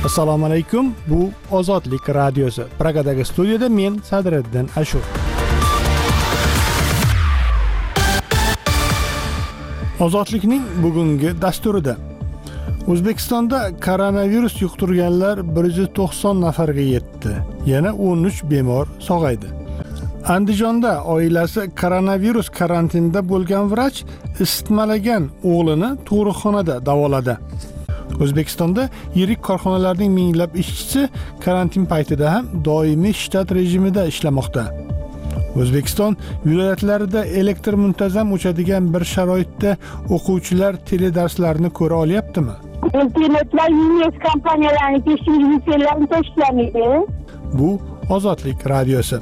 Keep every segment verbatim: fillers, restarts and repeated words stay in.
Assalomu alaykum. Bu Ozodlik radiosi. Pragadagi studiyada men Sadriddin Ashur. Ozodlikning bugungi dasturida O'zbekistonda koronavirus yuqtirganlar bir yuz to'qson nafarga yetdi. Yana o'n uch bemor sog'aydi. Andijonda oilasi koronavirus karantinida bo'lgan vrach isitmalagan o'g'lini tug'ruqxonada davoladi. O'zbekistonda yirik korxonalarning minglab ishchisi karantin paytida ham doimiy shtat rejimida ishlamoqda. O'zbekiston viloyatlarida elektr muntazam o'chadigan bir sharoitda o'quvchilar teledarslarni ko'ra olyaptimi? Internetlar Unies kompaniyalarining beshinchi litsenziyalarni tashlamaydi. Bu Ozodlik radiosi.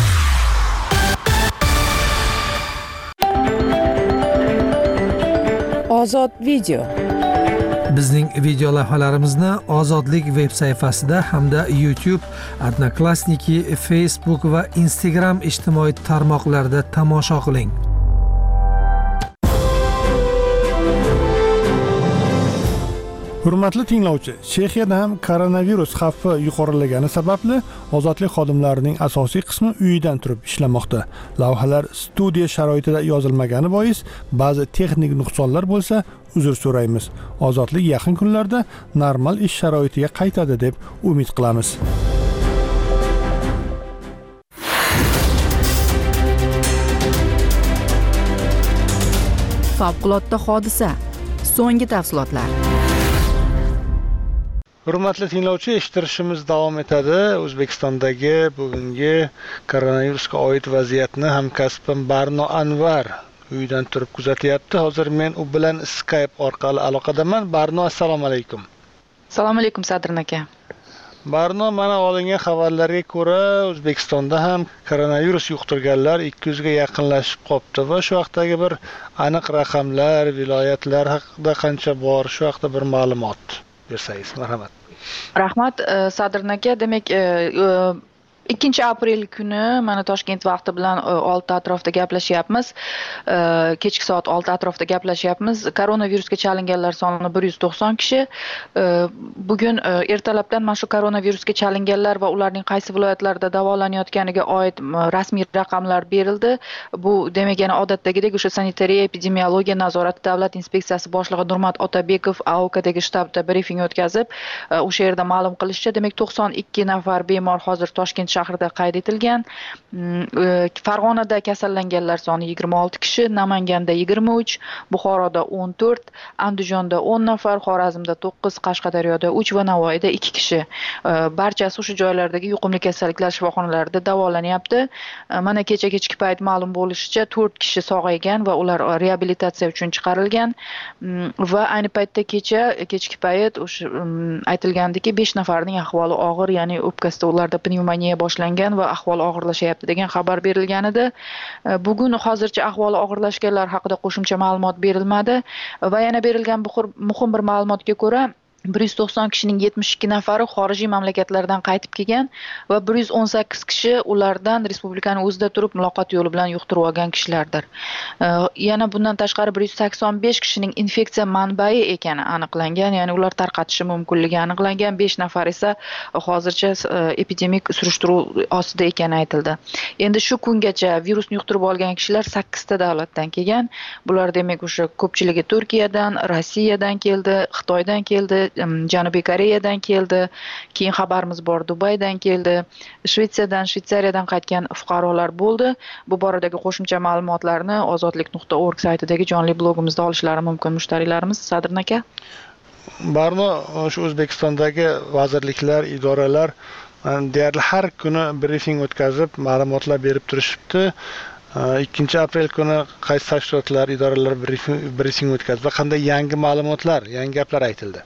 Ozod video. Bizning video lavhalarimizni Ozodlik veb sayfasida hamda YouTube, Odnoklassniki, Facebook va Instagram ijtimoiy tarmoqlarida tomosha qiling. Hurmatli tinglovchi, Chexiyada ham koronavirus xavfi yuqorilagani sababli ozodlik xodimlarining asosiy qismi uyidan turib ishlamoqda. Lavhalar studiya sharoitida yozilmagani bois ba'zi texnik nuqsonlar bo'lsa, uzr so'raymiz. Ozodlik yaqin kunlarda normal ish sharoitiga qaytadi deb umid qilamiz. Favqulodda hodisa. So'nggi tafsilotlar. Hurmatli tinglovchi, eshittirishimiz davom etadi. O'zbekistondagi bugungi koronavirusga oid vaziyatni hamkasbim Barno Anvar uydan turib kuzatyapti. Hozir men u bilan Skype orqali aloqadaman. Barno, assalomu alaykum. Assalomu alaykum Sadrin aka. Barno, mana olingan xabarlarga ko'ra, O'zbekistonda ham koronavirus yuqtirganlar ikki yuz ga yaqinlashib qopti va shu vaqtdagi bir aniq raqamlar, viloyatlar haqida qancha bor, shu haqida bir ma'lumot bersangiz, marhamat. Rahmat Sadrin aka. Demak, ikkinchi aprel kuni mana Toshkent vaqti bilan olti atrofida gaplashyapmiz. Kechki soat olti atrofida gaplashyapmiz. Koronavirusga chalinganlar soni bir yuz to'qson kishi. Bugun ertalabdan mana shu koronavirusga chalinganlar va ularning qaysi viloyatlarda davolanayotganiga oid rasmiy raqamlar berildi. Bu demak, yana odatdagidek o'sha sanitariya epidemiologiya nazorati davlat inspeksiyasi boshlig'i Nurmat Otabekov A O Kdagi shtabda brifing o'tkazib, o'sha yerda ma'lum qilishicha, demak to'qson ikki nafar bemor hozir Toshkent shahrida qayd etilgan. Farg'onada kasallanganlar soni yigirma olti kishi, Namanganda yigirma uch, Buxoroda o'n to'rt, Andijonda o'n nafar, Xorazmda to'qqiz, Qashqadaryoda uch va Navoiyda ikki kishi. Barchasi o'sha joylardagi yuqumli kasalliklar shifoxonalarida davolanyapti. Mana kecha kechki payt ma'lum bo'lishicha to'rt kishi sog'aygan va ular reabilitatsiya uchun chiqarilgan va ayni paytda kecha kechki payt o'sha aytilgandiki besh nafarning ahvoli og'ir, ya'ni o'pkasida ularda pnevmoniya boshlangan va ahvoli og'irlashyapti degan xabar berilgan edi. Bugun hozircha ahvoli og'irlashganlar haqida qo'shimcha ma'lumot berilmadi va yana berilgan muhim bir ma'lumotga ko'ra bir yuz to'qson kishining yetmish ikki nafari xorijiy mamlakatlardan qaytib kelgan va bir yuz o'n sakkiz kishi ulardan respublikaning o'zida turib muloqot yo'li bilan yuqtirib olgan kishilardir. Yana bundan tashqari bir yuz sakson besh kishining infeksiya manbai ekani aniqlangan, ya'ni ular tarqatishi mumkinligi aniqlangan. besh nafar esa hozircha epidemik surishtiruv ostida ekani aytildi. Endi shu kungacha virusni yuqtirib olgan kishilar sakkizta davlatdan kelgan. Bular demak o'sha ko'pchiligi Turkiyadan, Rossiyadan keldi, Xitoydan keldi, Janubiy Koreyadan keldi, keyin xabarimiz bor Dubaydan keldi, Shvetsiyadan, Shvetsariyadan qaytgan fuqarolar bo'ldi. Bu boradagi qo'shimcha ma'lumotlarni ozodlik nuqta org saytidagi jonli blogimizda olishlari mumkin mushtarilarimiz. Sadrin aka. Barno, shu O'zbekistondagi vazirliklar, idoralar deyarli har kuni brifing o'tkazib, ma'lumotlar berib turishibdi. ikkinchi aprel kuni qaysi tashkilotlar, idoralar brifing o'tkazdi va qanday yangi ma'lumotlar, yangi gaplar aytildi?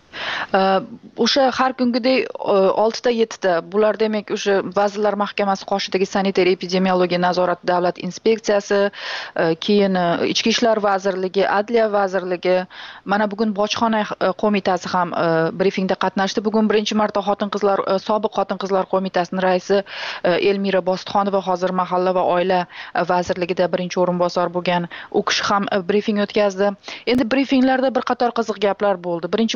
O'sha har kungidek oltita yettita bular demak o'sha Vazirlar Mahkamasi qoshidagi sanitariya epidemiologiya nazorati davlat inspeksiyasi, keyin Ichki ishlar vazirligi, Adliya vazirligi, mana bugun bojxona qo'mitasi ham brifingda qatnashdi. Bugun birinchi marta xotin-qizlar sobiq xotin-qizlar qo'mitasining raisi Elmira Bostixonova hozir mahalla va oila vazirligida birinchi o'rinbosar bo'lgan, u kishi ham brifing o'tkazdi. Endi brifinglarda bir qator qiziq gaplar bo'ldi. Birinchi bo'lib o'sha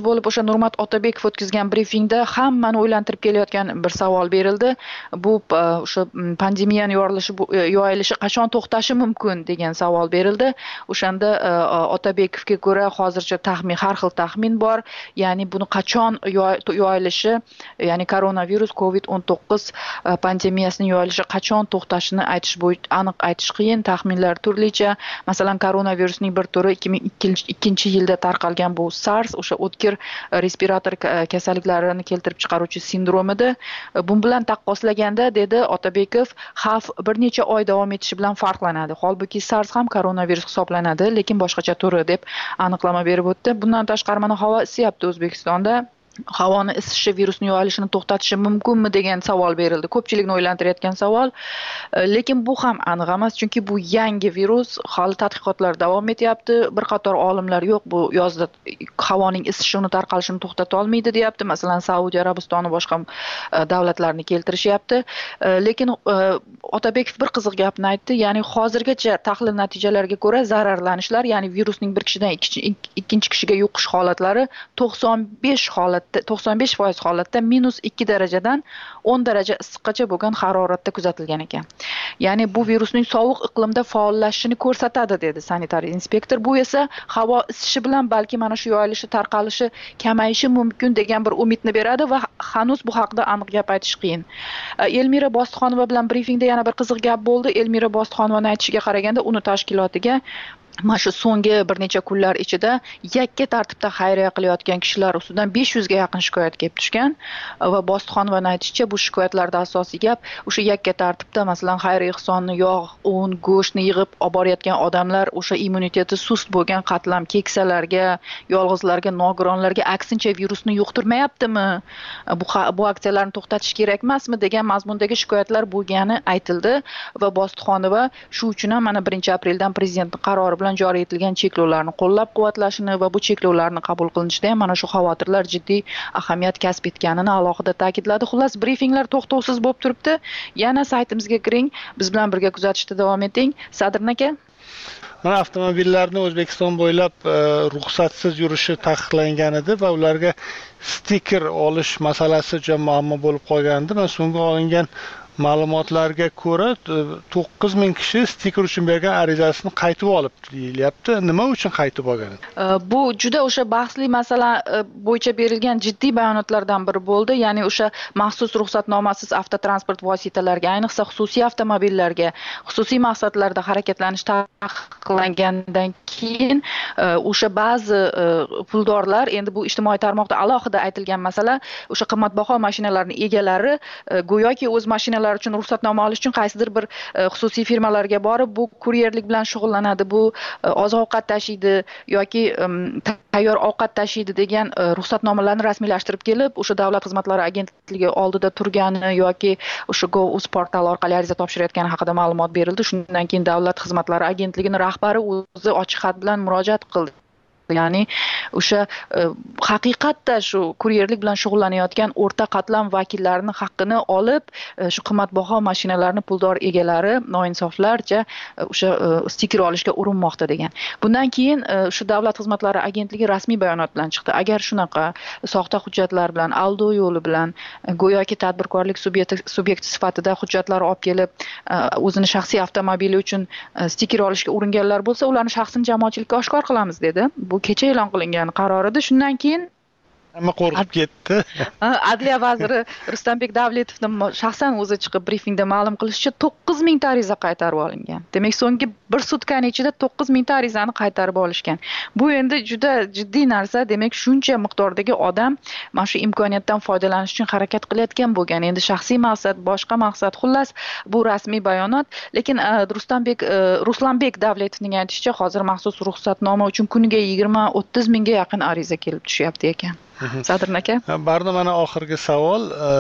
Nurmat Otabekov o'tkazgan brifingda hammani o'ylantirib kelayotgan bir savol berildi. Bu o'sha pandemiyani yorilishi yoyilishi qachon to'xtashi mumkin degan savol berildi. O'shanda Otabekovga ko'ra hozircha taxmin, har xil taxmin bor. Ya'ni buni qachon yoyilishi, ya'ni koronavirus COVID o'n to'qqiz pandemiyasining yoyilishi qachon to'xtashini aytish bo'yicha aniq aytish qiyin, taxminlar turlicha. Masalan, koronavirusning bir turi ikki ming ikkinchi yilda tarqalgan bu SARS, o'sha o'tkir respirator kasalliklarini keltirib chiqaruvchi sindrom edi. Bu bilan taqqoslaganda, dedi Otabekov, xavf bir necha oy davom etishi bilan farqlanadi. Holbuki SARS ham koronavirus hisoblanadi, lekin boshqacha turi deb aniqlama berib o'tdi. Bundan tashqari mana havo isyapti O'zbekistonda. Havoni isishi virusning yoyilishini to'xtatishi mumkinmi degan savol berildi. Ko'pchilikni o'ylantirayotgan savol. Lekin bu ham aniq emas, chunki bu yangi virus, hali tadqiqotlar davom etyapti. Bir qator olimlar yo'q, bu yozda havoning isishini tarqalishini to'xtata olmaydi deyapti. Masalan, Saudiya Arabistoni boshqa davlatlarni keltirishyapti. Lekin Otabekov bir qiziq gapni aytdi, ya'ni hozirgacha tahlil natijalariga ko'ra zararlanishlar, ya'ni virusning bir kishidan ikkinchi kishiga yuqish holatlari to'qson besh holat to'qson besh foiz holatda minus ikki darajadan o'n daraja issiqqacha bo'lgan haroratda kuzatilgan ekan. Ya'ni bu virusning sovuq iqlimda faollashishini ko'rsatadi, dedi sanitariya inspektor. Bu esa havo isishi bilan balki mana shu yoyilishi, tarqalishi kamayishi mumkin degan bir umidni beradi va hanuz bu haqida aniq gap aytish qiyin. Elmira Bostixonova bilan brifingda yana bir qiziq gap bo'ldi. Elmira Bostixonovaning aytishiga qaraganda, uni tashkilotiga mana shu so'nggi bir necha kunlar ichida yakka tartibda xayriya qilayotgan kishilar ustidan besh yuzga yaqin shikoyat kelib tushgan va Bostixonovaning aytishicha, bu shikoyatlarda asosiy gap o'sha yakka tartibda, masalan, xayriya ehsonni, yog', un, go'shtni yig'ib olib borayotgan odamlar o'sha immuniteti sust bo'lgan qatlam keksalarga, yolg'izlarga, nogironlarga aksincha virusni yuqtirmayaptimi? Bu bu aksiyalarni to'xtatish kerak emasmi degan mazmundagi shikoyatlar bo'lgani aytildi va Bostixonova shu uchun ham mana birinchi apreldan prezidentning qarori bilan joriy etilgan cheklovlarni qo'llab-quvvatlashini va bu cheklovlarni qabul qilinishida ham mana shu xavotirlar jiddiy ahamiyat kasb etganini alohida ta'kidladi. Xullas, brifinglar to'xtovsiz bo'lib turibdi. Yana saytimizga kiring, biz bilan birga kuzatishda davom eting. Sadrin aka. Mana avtomobillarni O'zbekiston bo'ylab ruxsatsiz yurishi taqiqlangan edi va ularga stiker olish masalasi juda muammo bo'lib qolgandi. Mana so'nggi olingan ma'lumotlarga ko'ra to'qqiz ming kishi stiker uchun bergan arizasini qaytib olibdi deyilyapti. Nima uchun qaytib olgan? Bu juda o'sha bahsli masala bo'yicha berilgan jiddiy bayonotlardan biri bo'ldi. Ya'ni o'sha maxsus ruxsatnomasiz avtotransport vositalariga, ayniqsa xususiy avtomobillarga xususiy maqsadlarda harakatlanish taqiqlangandan keyin o'sha ba'zi puldorlar, endi bu ijtimoiy tarmoqda alohida aytilgan masala, o'sha qimmatbaho mashinalarning egalari go'yoki o'z mashinalari uchun ruxsatnoma olish uchun qaysidir bir xususiy firmalarga borib, bu kuryerlik bilan shug'ullanadi, bu oziq-ovqat tashiydi yoki tayyor ovqat tashiydi degan ruxsatnomalarni rasmiylashtirib kelib, o'sha davlat xizmatlari agentligi oldida turgani yoki o'sha Gov.uz portali orqali ariza topshirayotgani haqida ma'lumot berildi. Shundan keyin davlat xizmatlari agentligining rahbari o'zi ochiq xat bilan murojaat qildi. Ya'ni o'sha haqiqatda shu kuryerlik bilan shug'ullanayotgan o'rta qatlam vakillarini haqqini olib, shu qimmatbaho mashinalarni puldor egalari noinsoflarcha o'sha stiker olishga urinmoqda degan. Bundan keyin shu davlat xizmatlari agentligi rasmiy bayonot bilan chiqdi. Agar shunaqa soxta hujjatlar bilan, aldov yo'li bilan go'yoki tadbirkorlik subyekti sifatida hujjatlar olib kelib, o'zini shaxsiy avtomobili uchun stiker olishga uringanlar bo'lsa, ularning shaxsini jamoatchilikka oshkor qilamiz dedi. Bu kecha e'lon qilingan qaror edi. Shundan keyin hamma qo'rqib ketdi. Adliya vaziri Rustanbek Davletovning shaxsan o'zi chiqib brifingda ma'lum qilishicha, to'qqiz ming ta ariza qaytarib olingan. Demak, so'nggi bir sutkaning ichida to'qqiz ming ta arizani qaytarib olishgan. Bu endi juda jiddiy narsa. Demak, shuncha miqdordagi odam mana shu imkoniyatdan foydalanish uchun harakat qilayotgan bo'lgan. Endi shaxsiy maqsad, boshqa maqsad, xullas, bu rasmiy bayonot. Lekin Rustanbek Ruslanbek Davletovning aytishicha, hozir maxsus ruxsatnoma uchun kuniga yigirma o'ttiz mingga yaqin ariza kelib tushyapti ekan. Sadrin aka. Barda mana oxirgi savol,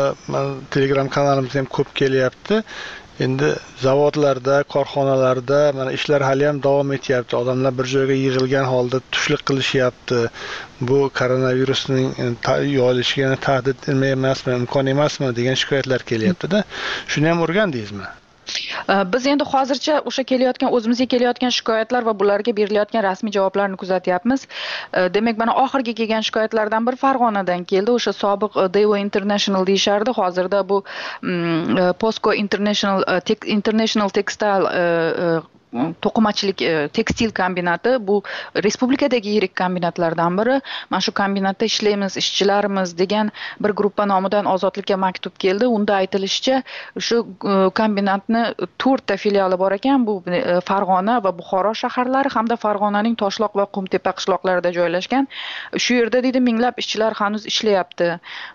Telegram kanalimizda ham ko'p kelyapti. Endi zavodlarda, korxonalarda mana ishlar hali ham davom etyapti. Odamlar bir joyga yig'ilgan holda tushlik qilishyapti. Bu koronavirusning yoyilishiga tahdid emasmi, imkon emasmi degan shikoyatlar kelyapti-da. Shuni ham o'rgandingizmi? Biz endi hozircha o'sha kelayotgan o'zimizga kelayotgan shikoyatlar va bularga berilayotgan rasmiy javoblarni kuzatyapmiz. Demak, mana oxirgi kelgan shikoyatlardan bir Farg'onadan keldi. O'sha sobiq Devo International deyishardi. Hozirda bu Posco International International Textile to'qimachilik tekstil kombinati bu respublikadagi yirik kombinatlardan biri. Mana shu kombinatda ishlaymiz, ishchilarimiz degan bir gruppa nomidan Ozodlikka maktub keldi. Unda aytilishicha, shu kombinatni to'rtta filiali bor ekan. Bu Farg'ona va Buxoro shaharlari hamda Farg'onaning Toshloq va Qumtepa qishloqlarida joylashgan. Shu yerda deydi minglab ishchilar hanuz ishlayapti.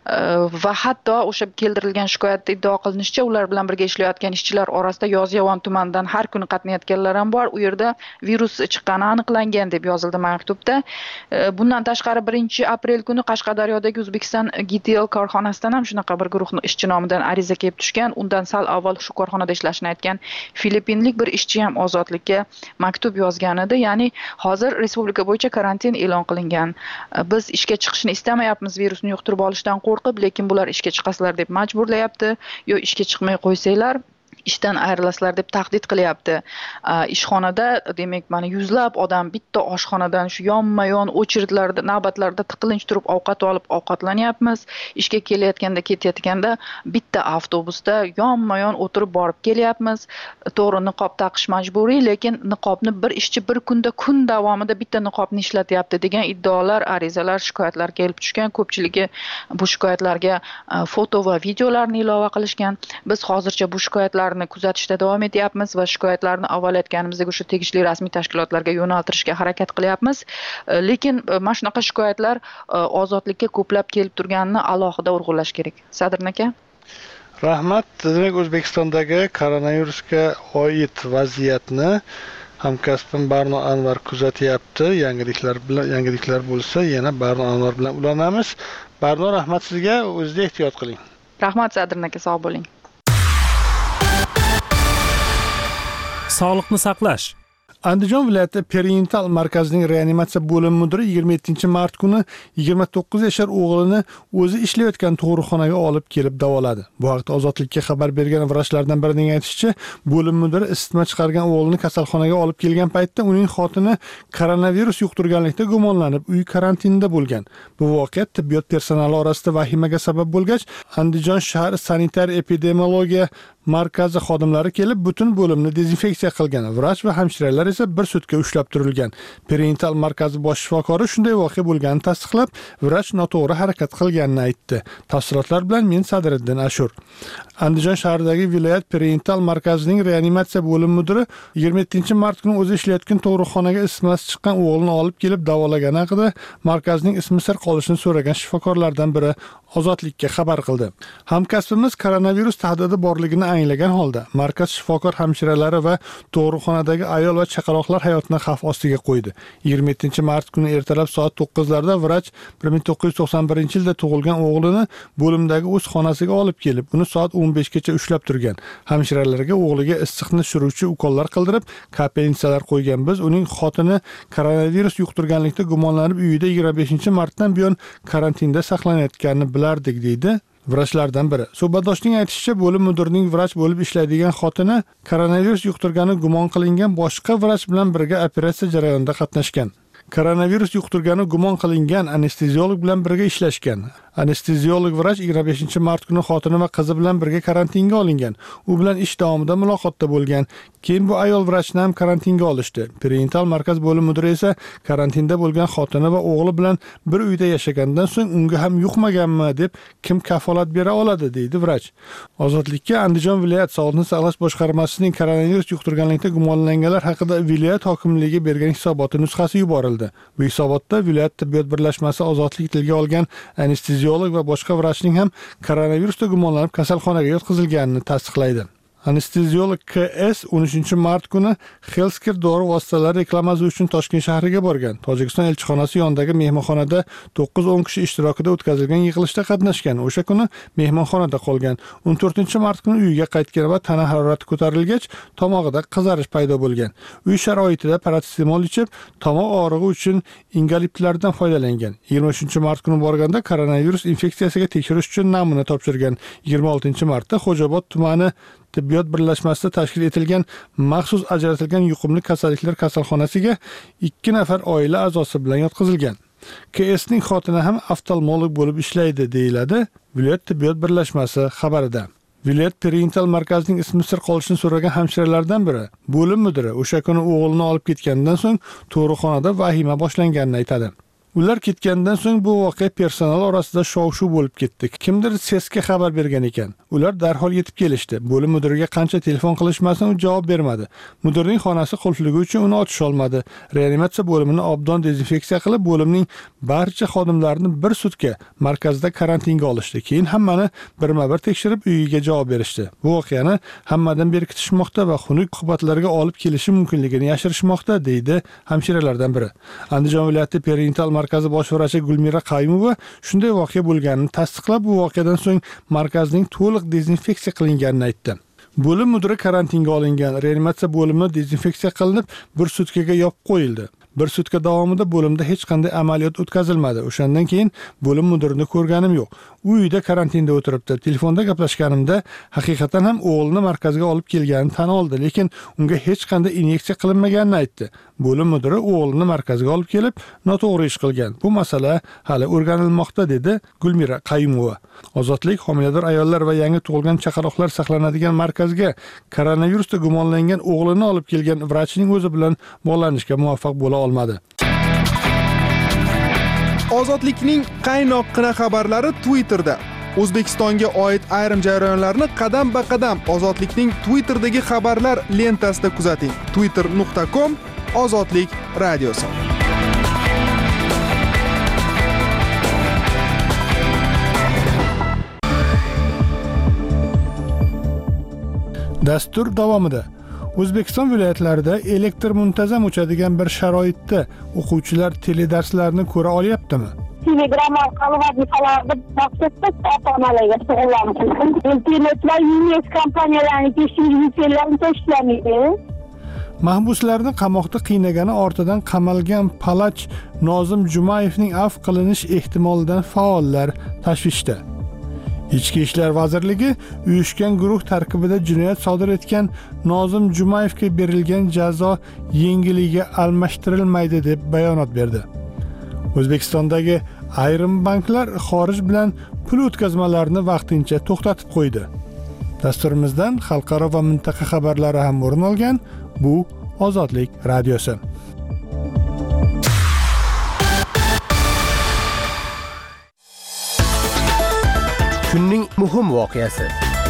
Va hatto o'sha keltirilgan shikoyatda iddao qilinishicha, ular bilan birga ishlayotgan ishchilar orasida Yozyovon tumanidan har kuni qatnayotganlar ham bor. U yerda virus chiqqani aniqlangan deb yozildi maktubda. Bundan tashqari birinchi aprel kuni Qashqadaryodagi O'zbekiston G T L korxonasidan ham shunaqa bir guruh ishchi nomidan ariza kelib tushgan. Undan sal avval shu korxonada ishlashini aytgan Filippinlik bir ishchi ham Ozodlikka maktub yozgan edi. Ya'ni hozir respublika bo'yicha karantin e'lon qilingan. Biz ishga chiqishni istamayapmiz virusni yuqtirib olishdan qo'rqib, lekin bular ishga chiqasizlar deb majburlayapti. Yo ishga chiqmay qo'ysanglar ishdan ayrilasizlar deb tahdid qilyapti. Ishxonada demak mana yuzlab odam bitta oshxonadan shu yonma-yon o'chirdlarda, navbatlarda tiqilinch turib ovqat olib ovqatlanyapmiz. Ishga kelayotganda, ketayotganda bitta avtobusda yonma-yon o'tirib borib kelyapmiz. To'g'ri niqob taqish majburiy, lekin niqobni bir ishchi bir kunda kun davomida bitta niqobni ishlatyapti degan iddaolar, arizalar, shikoyatlar kelib tushgan. Ko'pchiligi bu shikoyatlarga foto va videolarni ilova qilishgan. Biz hozircha bu shikoyatlar kuzatishda davom etyapmiz va shikoyatlarni avval aytganimizdek o'sha tegishli rasmiy tashkilotlarga yo'naltirishga harakat qilyapmiz. Lekin mana shunaqa shikoyatlar Ozodlikka ko'plab kelib turganini alohida urg'ulash kerak. Sadrin aka. Rahmat. Demak, O'zbekistondagi koronavirusga oid vaziyatni hamkasbim Barno Anvar kuzatyapti. Yangiliklar bilan yangiliklar bo'lsa, yana Barno Anvar bilan ulanamiz. Barno, rahmat sizga. O'zingizga ehtiyot qiling. Rahmat Sadrin aka, sog' bo'ling. Sog'liqni saqlash. Andijon viloyati perinatal markazining reanimatsiya bo'limi mudiri yigirma yettinchi mart kuni yigirma to'qqiz yashar o'g'lini o'zi ishlayotgan tug'ruqxonaga olib kelib davoladi. Bu haqda Ozodlikka xabar bergan vrachlardan birining aytishicha, bo'lim mudiri isitma chiqargan o'g'lini kasalxonaga olib kelgan paytda uning xotini koronavirus yuqtirganlikda gumonlanib, uy karantinida bo'lgan. Bu voqea tibbiyot personali orasida vahimaga sabab bo'lgach, Andijon shahar sanitar epidemiologiya markazi xodimlari kelib butun bo'limni dezinfeksiya qilgan. Vrach va hamshiralar esa bir sutka ushlab turilgan. Perinatal markazi bosh shifokori shunday voqea bo'lganini tasdiqlab, vrach noto'g'ri harakat qilganini aytdi. Tafsilotlar bilan men Sadriddin Ashur. Andijon shahridagi viloyat perinatal markazining reanimatsiya bo'limi mudiri yigirma yettinchi mart kuni o'zi ishlayotgan tug'ruqxonaga isitmasi chiqqan o'g'lini olib kelib davolagani haqida markazning ismi sir qolishini so'ragan shifokorlardan biri Ozodlikka xabar qildi. Hamkasbimiz koronavirus tahdidi borligini anglagan holda markaz shifokor hamshiralari va tug'ruqxonadagi ayol va chaqaloqlar hayotini xavf ostiga qo'ydi. yigirma yettinchi mart kuni ertalab soat to'qqizlarda vrach bir ming to'qqiz yuz to'qson birinchi yilda tug'ilgan o'g'lini bo'limdagi o'z xonasiga olib kelib, uni soat o'n beshgacha ushlab turgan. Hamshiralarga o'g'liga issiqni tushiruvchi ukollar qildirib, kapelnitsalar qo'ygan. Biz uning xotini koronavirus yuqtirganlikda gumonlanib uyida yigirma beshinchi martdan buyon karantinda saqlanayotganini bilardik, deydi vrachlardan biri. Suhbatdoshning aytishicha, bo'lim mudirining vrach bo'lib ishlaydigan xotini koronavirus yuqtirgani gumon qilingan boshqa vrach bilan birga operatsiya jarayonida qatnashgan. Koronavirus yuqtirgani gumon qilingan anesteziolog bilan birga ishlashgan. Anesteziolog vrach yigirma beshinchi mart kuni xotini va qizi bilan birga karantinga olingan. U bilan ish davomida muloqotda bo'lgan. Keyin bu ayol vrachni ham karantinga olishdi. Perinatal markaz bo'lim mudiri esa karantinda bo'lgan xotini va o'g'li bilan bir uyda yashagandan so'ng unga ham yuqmaganmi deb kim kafolat bera oladi, deydi vrach. Ozodlikka Andijon viloyat sog'liqni saqlash boshqarmasining koronavirus yuqtirganlikda gumonlanganlar haqida viloyat hokimligi bergan hisoboti nusxasi yuborildi. Bu hisobotda viloyat tibbiyot birlashmasi Ozodlik tilga olgan anesteziolog va boshqa vrachning ham koronavirusda gumonlanib kasalxonaga yotqizilganini tasdiqlaydi. Anesteziolog K S o'n uchinchi mart kuni Healthcare dori vositalari reklamasi uchun Toshkent shahriga borgan. Tojikiston elchixonasi yonidagi mehmonxonada to'qqiz o'n kishi ishtirokida o'tkazilgan yig'ilishda qatnashgan. O'sha kuni mehmonxonada qolgan. o'n to'rtinchi mart kuni uyiga qaytgan va tana harorati ko'tarilgach, tomog'ida qizarish paydo bo'lgan. Uy sharoitida parasetamol ichib, tomoq og'rig'i uchun ingaliptlardan foydalangan. yigirma uchinchi mart kuni borganda koronavirus infeksiyasiga tekshirish uchun namuna topshirgan. yigirma oltinchi martda Xo'jaobod tumani tibbiyot birlashmasida tashkil etilgan maxsus ajratilgan yuqumli kasalliklar kasalxonasiga ikki nafar oila a'zosi bilan yotqizilgan. K S'ning xotini ham oftalmolog bo'lib ishlaydi, deyiladi viloyat tibbiyot birlashmasi xabarida. Viloyat perinatal markazining ismi sir qolishini so'ragan hamshiralardan biri bo'lim mudiri o'sha kuni o'g'lini olib ketgandan so'ng tug'ruqxonada vahima boshlanganini aytadi. Ular ketgandan so'ng bu voqea personal orasida shov-shuv bo'lib ketdi. Kimdir S E S'ga xabar bergan ekan. Ular darhol yetib kelishdi. Bo'lim mudiriga qancha telefon qilishmasin, u javob bermadi. Mudirning xonasi qulfligi uchun uni ochish olmadi. Reanimatsiya bo'limini obdon dezinfeksiya qilib, bo'limning barcha xodimlarini bir sutka markazda karantinga olishdi. Keyin hammani birma-bir tekshirib uyiga javob berishdi. Bu voqeani hammadan berkitishmoqda va xunuk oqibatlarga olib kelishi mumkinligini yashirishmoqda, deydi hamshiralardan biri. Andijon viloyati perinatal markazi bosh vrachi Gulmira Qayumova shunday voqea bo'lganini tasdiqlab, bu voqeadan so'ng markazning to'liq dezinfeksiya qilinganini aytdi. Bo'lim mudiri karantinga olingan, reanimatsiya bo'limi dezinfeksiya qilinib, bir sutkaga yopib qo'yildi. Bir sutka davomida bo'limda hech qanday amaliyot o'tkazilmadi. O'shandan keyin bo'lim mudirini ko'rganim yo'q. U uyda karantinda o'tiribdi. Telefonda gaplashganimda haqiqatan ham o'g'lini markazga olib kelganini tan oldi, lekin unga hech qanday inyeksiya qilinmaganini aytdi. Bo'lim mudiri o'g'lini markazga olib kelib, noto'g'ri ish qilgan. Bu masala hali o'rganilmoqda, dedi Gulmira Qayumova. Ozodlik homilador ayollar va yangi tug'ilgan chaqaloqlar saqlanadigan markazga koronavirusda gumonlangan o'g'lini olib kelgan vrachning o'zi bilan bog'lanishga muvaffaq bo'la olmadi. Ozodlikning qaynoqqina xabarlari Twitterda. O'zbekistonga oid ayrim jarayonlarni qadam-ba-qadam Ozodlikning Twitterdagi xabarlar lentasida kuzating. twitter nuqta com Ozodlik radiosi. Dastur davomida O'zbekiston viloyatlarida elektr muntazam o'chadigan bir sharoitda o'quvchilar teledarslarni ko'ra olyaptimi? Telegram orqali vazifalarni topshirib, ota-onalarga shug'ullanish. Internet va U S kompaniyalarining beshinchi litseylarida ishlamaydi. Mahbuslarni qamoqda qiynagani ortidan qamalgan Palach Nozim Jumayevning afv qilinish ehtimolidan faollar tashvishda. Ichki ishlar vazirligi uyushgan guruh tarkibida jinoyat sodir etgan Nozim Jumayevga berilgan jazo yengiligiga almashtirilmaydi deb bayonot berdi. O'zbekistondagi ayrim banklar xorij bilan pul o'tkazmalarini vaqtincha to'xtatib qo'ydi. Dasturimizdan xalqaro va mintaqa xabarlari ham o'rin olgan. Bu Ozodlik radiosi. Kunning muhim voqeasi.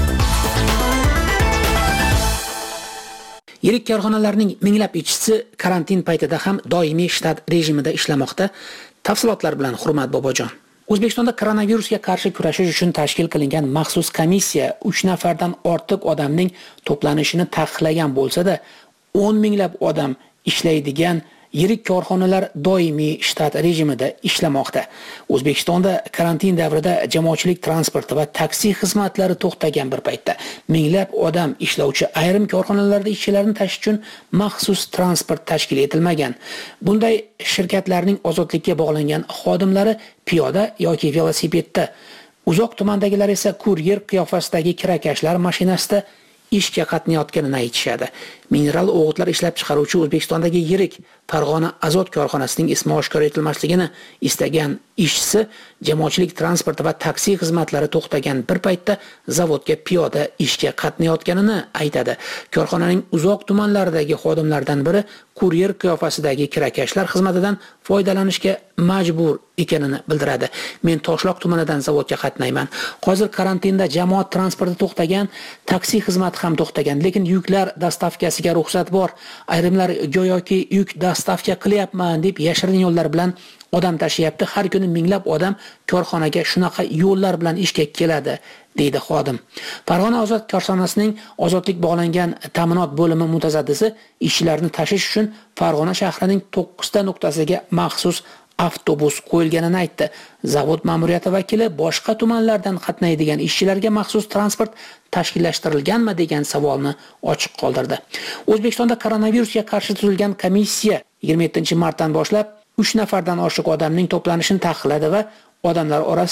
Yirik korxonalarning minglab ishchisi karantin paytida ham doimiy shtat rejimida ishlamoqda. Tafsilotlar bilan Hurmat Bobojon. O'zbekistonda koronavirusga qarshi kurashish uchun tashkil qilingan maxsus komissiya uch nafardan ortiq odamning to'planishini taqiqlagan bo'lsa-da, o'n minglab odam ishlaydigan yirik korxonalar doimiy shtat rejimida ishlamoqda. O'zbekistonda karantin davrida jamoatchilik transporti va taksi xizmatlari to'xtagan bir paytda minglab odam ishlovchi ayrim korxonalarda ishchilarni tashish uchun maxsus transport tashkil etilmagan. Bunday shirkatlarning ozodlikka bog'langan xodimlari piyoda yoki velosipedda, uzoq tumandagilar esa kuryer qiyofasidagi kirakashlar mashinasida ishga qatnayotganini aytishadi. Mineral o'g'itlar ishlab chiqaruvchi O'zbekistondagi yirik Farg'ona Azot korxonasining ismi oshkor etilmasligini istagan ishchisi jamoatchilik transporti va taksi xizmatlari to'xtagan bir paytda zavodga piyoda ishga qatnayotganini aytadi. Korxonaning uzoq tumanlaridagi xodimlardan biri kuryer qiyofasidagi kirakashlar xizmatidan foydalanishga majbur ekanini bildiradi. Men Toshloq tumanidan zavodga qatnayman. Hozir karantinda jamoat transporti to'xtagan, taksi xizmati ham to'xtagan, lekin yuklar dastavkasiga ruxsat bor. Ayrimlar go'yoki yuk dastavka qilyapman deb yashirin yo'llar bilan odam tashiyapti. Har kuni minglab odam korxonaga shunaqa yo'llar bilan ishga keladi, deydi xodim. Farg'ona Ozod korxonasining ozodlik bog'langan ta'minot bo'limi mutasaddisi ishchilarni tashish uchun Farg'ona shahrining to'qqizta nuqtasiga maxsus avtobus qo'yilganini aytdi. Zavod ma'muriyati vakili boshqa tumanlardan qatnaydigan ishchilarga maxsus transport tashkillashtirilganmi degan savolni ochiq qoldirdi. O'zbekistonda koronavirusga qarshi tuzilgan komissiya yigirma yettinchi martdan boshlab uch nafardan oshiq odamning to'planishini taqiqladi va odamlar orasida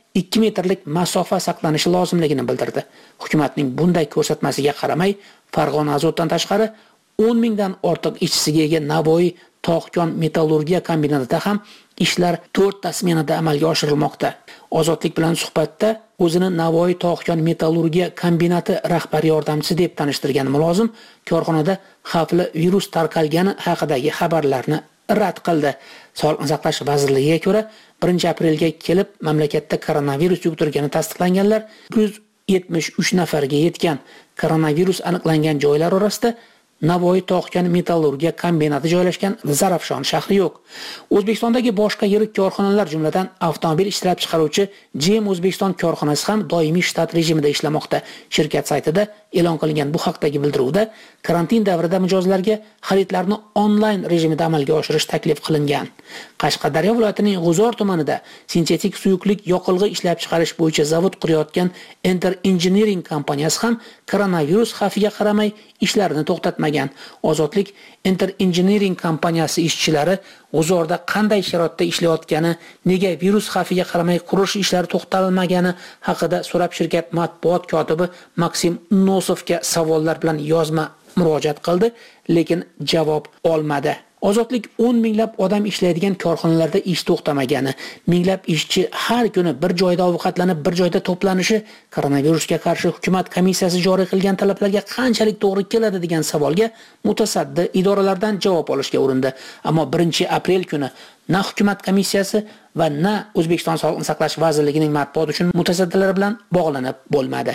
ikki metrlik masofa saqlanishi lozimligini bildirdi. Hukumatning bunday ko'rsatmasiga qaramay, Farg'ona azotdan tashqari o'n mingdan ortiq ishchisiga ega Navoiy tog'-kon metallurgiya kombinatida ham ishlar to'rtta smenada amalga oshirilmoqda. Ozodlik bilan suhbatda o'zini Navoiy tog'-kon metallurgiya kombinati rahbar yordamchisi deb tanishtirgan mulozim korxonada xavfli virus tarqalgani haqidagi xabarlarni rad qildi. Sog'liqni saqlash vazirligiga ko'ra, birinchi aprelga kelib mamlakatda koronavirus yuqtirgani tasdiqlanganlar bir yuz yetmish uch nafarga yetgan. Koronavirus aniqlangan joylar orasida Navoiy tog'-kon metallurgiya kombinati joylashgan Zarafshon shahri yo'q. O'zbekistondagi boshqa yirik korxonalar, jumladan avtomobil ishlab chiqaruvchi G M O'zbekiston korxonasi ham doimiy shtat rejimida ishlamoqda. Shirkat saytida e'lon qilingan bu haqdagi bildiruvda karantin davrida mijozlarga xaridlarni onlayn rejimida amalga oshirish taklif qilingan. Qashqadaryo viloyatining G'uzor tumanida sintetik suyuqlik yoqilg'i ishlab chiqarish bo'yicha zavod qurayotgan Enter Engineering kompaniyasi ham koronavirus xavfiga qaramay ishlarini to'xtatmagan. Ozodlik Enter Engineering kompaniyasi ishchilari G'uzorda qanday sharoitda ishlayotgani, nega virus xavfiga qaramay qurish ishlari to'xtatilmagani haqida so'rab shirkat matbuot kotibi Maksim Nosovga savollar bilan yozma murojaat qildi, lekin javob olmadi. Ozodlik o'n minglab odam ishlaydigan korxonalarda ish to'xtamagani, minglab ishchi har kuni bir joyda ovqatlanib, bir joyda to'planishi koronavirusga qarshi hukumat komissiyasi joriy qilgan talablarga qanchalik to'g'ri keladi degan savolga mutasaddi idoralardan javob olishga urindi. Ammo birinchi aprel kuni na hukumat komissiyasi va na O'zbekiston Sog'liqni saqlash vazirligining matbuot uchun mutasaddilar bilan bog'lanib bo'lmadi.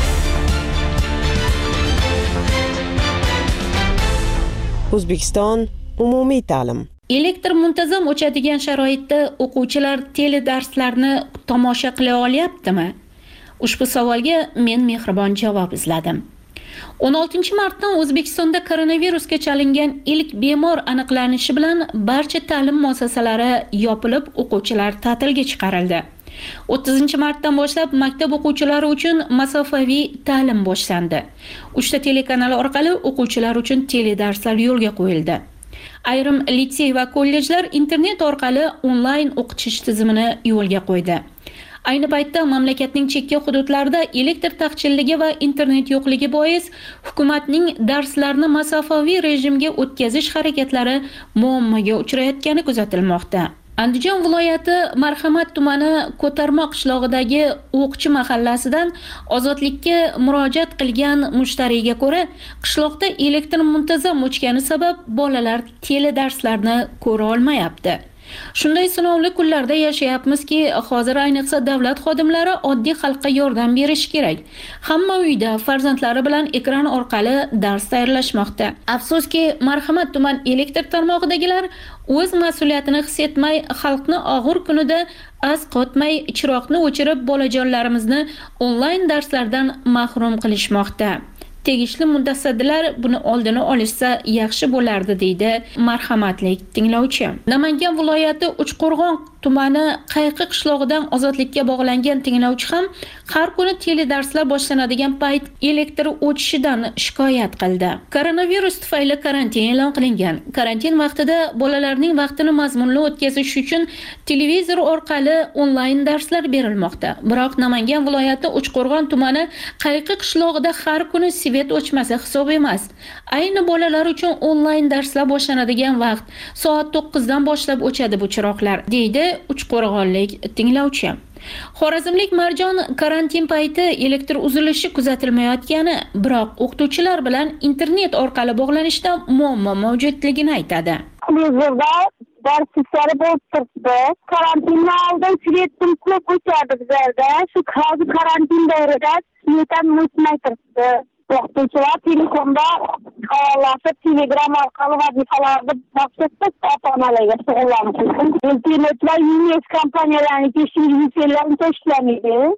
O'zbekiston umumiy ta'lim. Elektr muntazam o'chadigan sharoitda o'quvchilar teledarslarni tomosha qila olyaptimi? Ushbu savolga men mehribon javob izladim. o'n oltinchi martdan O'zbekistonda koronavirusga chalingan ilk bemor aniqlanishi bilan barcha ta'lim muassasalari yopilib, o'quvchilar ta'tilga chiqarildi. o'ttizinchi martdan boshlab maktab o'quvchilari uchun masofaviy ta'lim boshlandi. uchta telekanal orqali o'quvchilar uchun teledarslar yo'lga qo'yildi. Ayrim litsey va kollejlar internet orqali onlayn o'qitish tizimini yo'lga qo'ydi. Ayni paytda mamlakatning chekka hududlarida elektr taqchilligi va internet yo'qligi bois hukumatning darslarni masofaviy rejimga o'tkazish harakatlari muammoga uchrayotgani kuzatilmoqda. Andijon viloyati Marhamat tumani Ko'tarma qishlog'idagi O'qchi mahallasidan Ozodlikka murojaat qilgan mushtariga ko'ra, qishloqda elektr muntazam o'chgani sabab bolalar teledarslarni ko'ra olmayapti. Shunday sinovli kunlarda yashayapmizki, hozir ayniqsa davlat xodimlari oddiy xalqqa yordam berishi kerak. Hamma uyda farzandlari bilan ekran orqali dars tayyorlashmoqda. Afsuski, Marhamat tuman elektr tarmog'idagilar o'z mas'uliyatini his etmay, xalqni og'ir kunida az qotmay chiroqni o'chirib, bolajonlarimizni onlayn darslardan mahrum qilishmoqda. Tegishli mutasaddilar buni oldini olishsa yaxshi bo'lardi, deydi marhamatli tinglovchi. Namangan viloyati Uchqo'rg'on tumani Qayqi qishlog'idan Ozodlikka bog'langan tinglovchi ham har kuni teledarslar boshlanadigan payt elektr o'chishidan shikoyat qildi. Koronavirus tufayli karantin e'lon qilingan. Karantin vaqtida bolalarning vaqtini mazmunli o'tkazish uchun televizor orqali onlayn darslar berilmoqda. Biroq Namangan viloyati Uchqo'rg'on tumani Qayqi qishlog'ida har kuni svet o'chmasi hisob emas. Ayni bolalar uchun onlayn darslar boshlanadigan vaqt soat to'qqizdan boshlab o'chadi bu chiroqlar, deydi Uchqo'rg'onlik tinglovchi. Xorazmlik Marjon karantin payti elektr uzilishi kuzatilmayotgani, biroq o'qituvchilar bilan internet orqali bog'lanishda muammo mavjudligini aytadi. Televizorda dars ishlari bo'lib turibdi. Karantindan oldin svetdan ko'p o'chadi bizlarda. Shu hozir karantin davrida svetdan o'chmay turibdi. O'qituvchilar telefonda havollashib, Telegram orqali vazifalarni topshirib, ota-onalarga shug'ullanish uchun internet va U S kompaniyalarining tekshirish ishlarida ishlamaydi.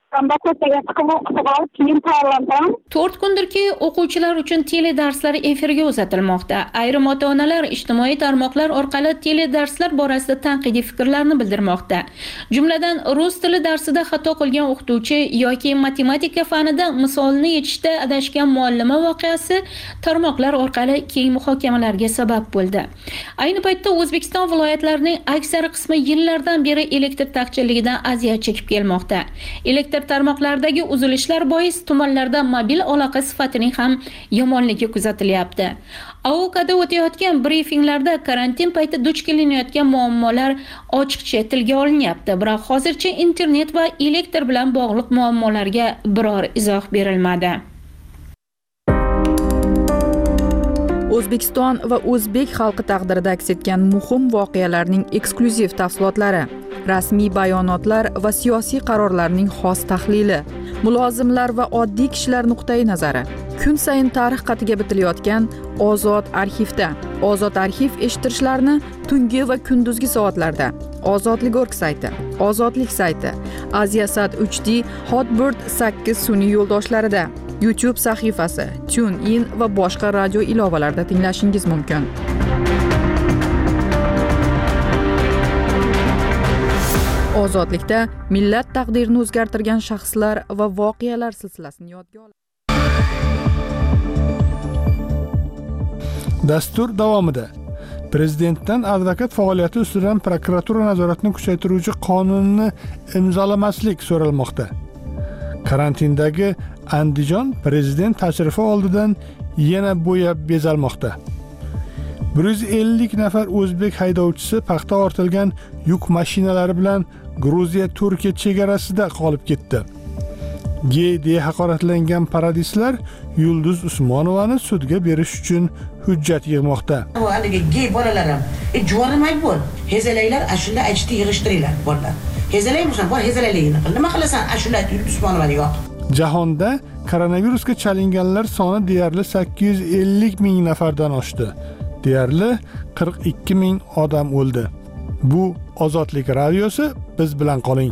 Qanday ko'chaga chiqib o'qitib olib, keyin tayyorlandim. to'rt kundirki o'quvchilar uchun teledarslar efirga uzatilmoqda. Ayrim ota-onalar ijtimoiy tarmoqlar orqali teledarslar borasida tanqidiy fikrlarni bildirmoqda. Jumladan, rus tili darsida xato qilgan o'qituvchi yoki matematika fanida misolni yechishda adashgan muallima voqeasi tarmoqlar orqali keng muhokamalarga sabab bo'ldi. Ayni paytda O'zbekiston viloyatlarining aksar qismi yillardan beri elektr taqchilligidan aziyat chekib kelmoqda. Elektr tarmoqlardagi uzilishlar bois tumanlarda mobil aloqa sifatining ham yomonligi kuzatilyapti. A O K'da o'tayotgan brifinglarda karantin payti duch kelinayotgan muammolar ochiqcha tilga olinyapti, biroq hozircha internet va elektr bilan bog'liq muammolarga biror izoh berilmadi. O'zbekiston va o'zbek xalqi taqdirida aks etgan muhim voqealarning eksklyuziv tafsilotlari, rasmiy bayonotlar va siyosiy qarorlarning xos tahlili, mulozimlar va oddiy kishilar nuqtai nazari. Kun sayin tarix qatiga bitilayotgan Ozod arxivda. Ozod arxiv eshittirishlarni tungi va kunduzgi soatlarda Ozodlik.org sayti, Ozodlik sayti, Aziasat uch D, Hotbird sakkiz sun'iy yo'ldoshlarida, YouTube sahifasi, TuneIn va boshqa radio ilovalarida tinglashingiz mumkin. Ozodlikda millat taqdirini o'zgartirgan shaxslar va voqealar silsilasini yodga oladi. Dastur davomida Prezidentdan advokat faoliyati ustidan prokuratura nazoratini kuchaytiruvchi qonunni imzolamaslik so'ralmoqda. Karantindagi Andijon prezident tashrifi oldidan yana bo'yab bezalmoqda. bir yuz ellik nafar o'zbek haydovchisi paxta ortilgan yuk mashinalari bilan Gruziya Turkiya chegarasida qolib ketdi. Gey deya haqoratlangan paradislar Yulduz Usmonovani sudga berish uchun hujjat yig'moqda. Haligi gey bolalarim, e javorimay bo'l. Hezalaylar ashula aytishdi yig'ishtiringlar bolalar. Hezalaymisan, bor hezalayligini qil. Nima qilasan? Ashula Yulduz Usmonovani yo'q. Jahonda koronavirusga chalinganlar soni deyarli sakkiz yuz ellik ming nafardan oshdi. Deyarli qirq ikki ming odam o'ldi. Bu Ozodlik radiosi, biz bilan qoling.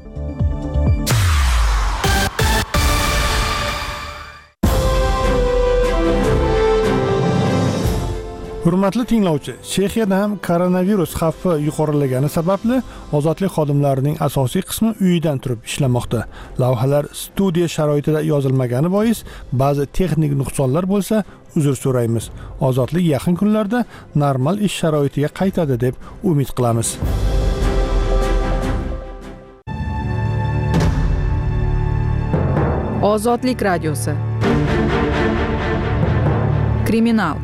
Hurmatli tinglovchi, Chexiyada ham koronavirus xavfi yuqorilagani sababli ozodlik xodimlarining asosiy qismi uyidan turib ishlamoqda. Lavhalar studiya sharoitida yozilmagani bois ba'zi texnik nuqsonlar bo'lsa, uzr so'raymiz. Ozodlik yaqin kunlarda normal ish sharoitiga qaytadi deb umid qilamiz. Ozodlik radiosi. Kriminal.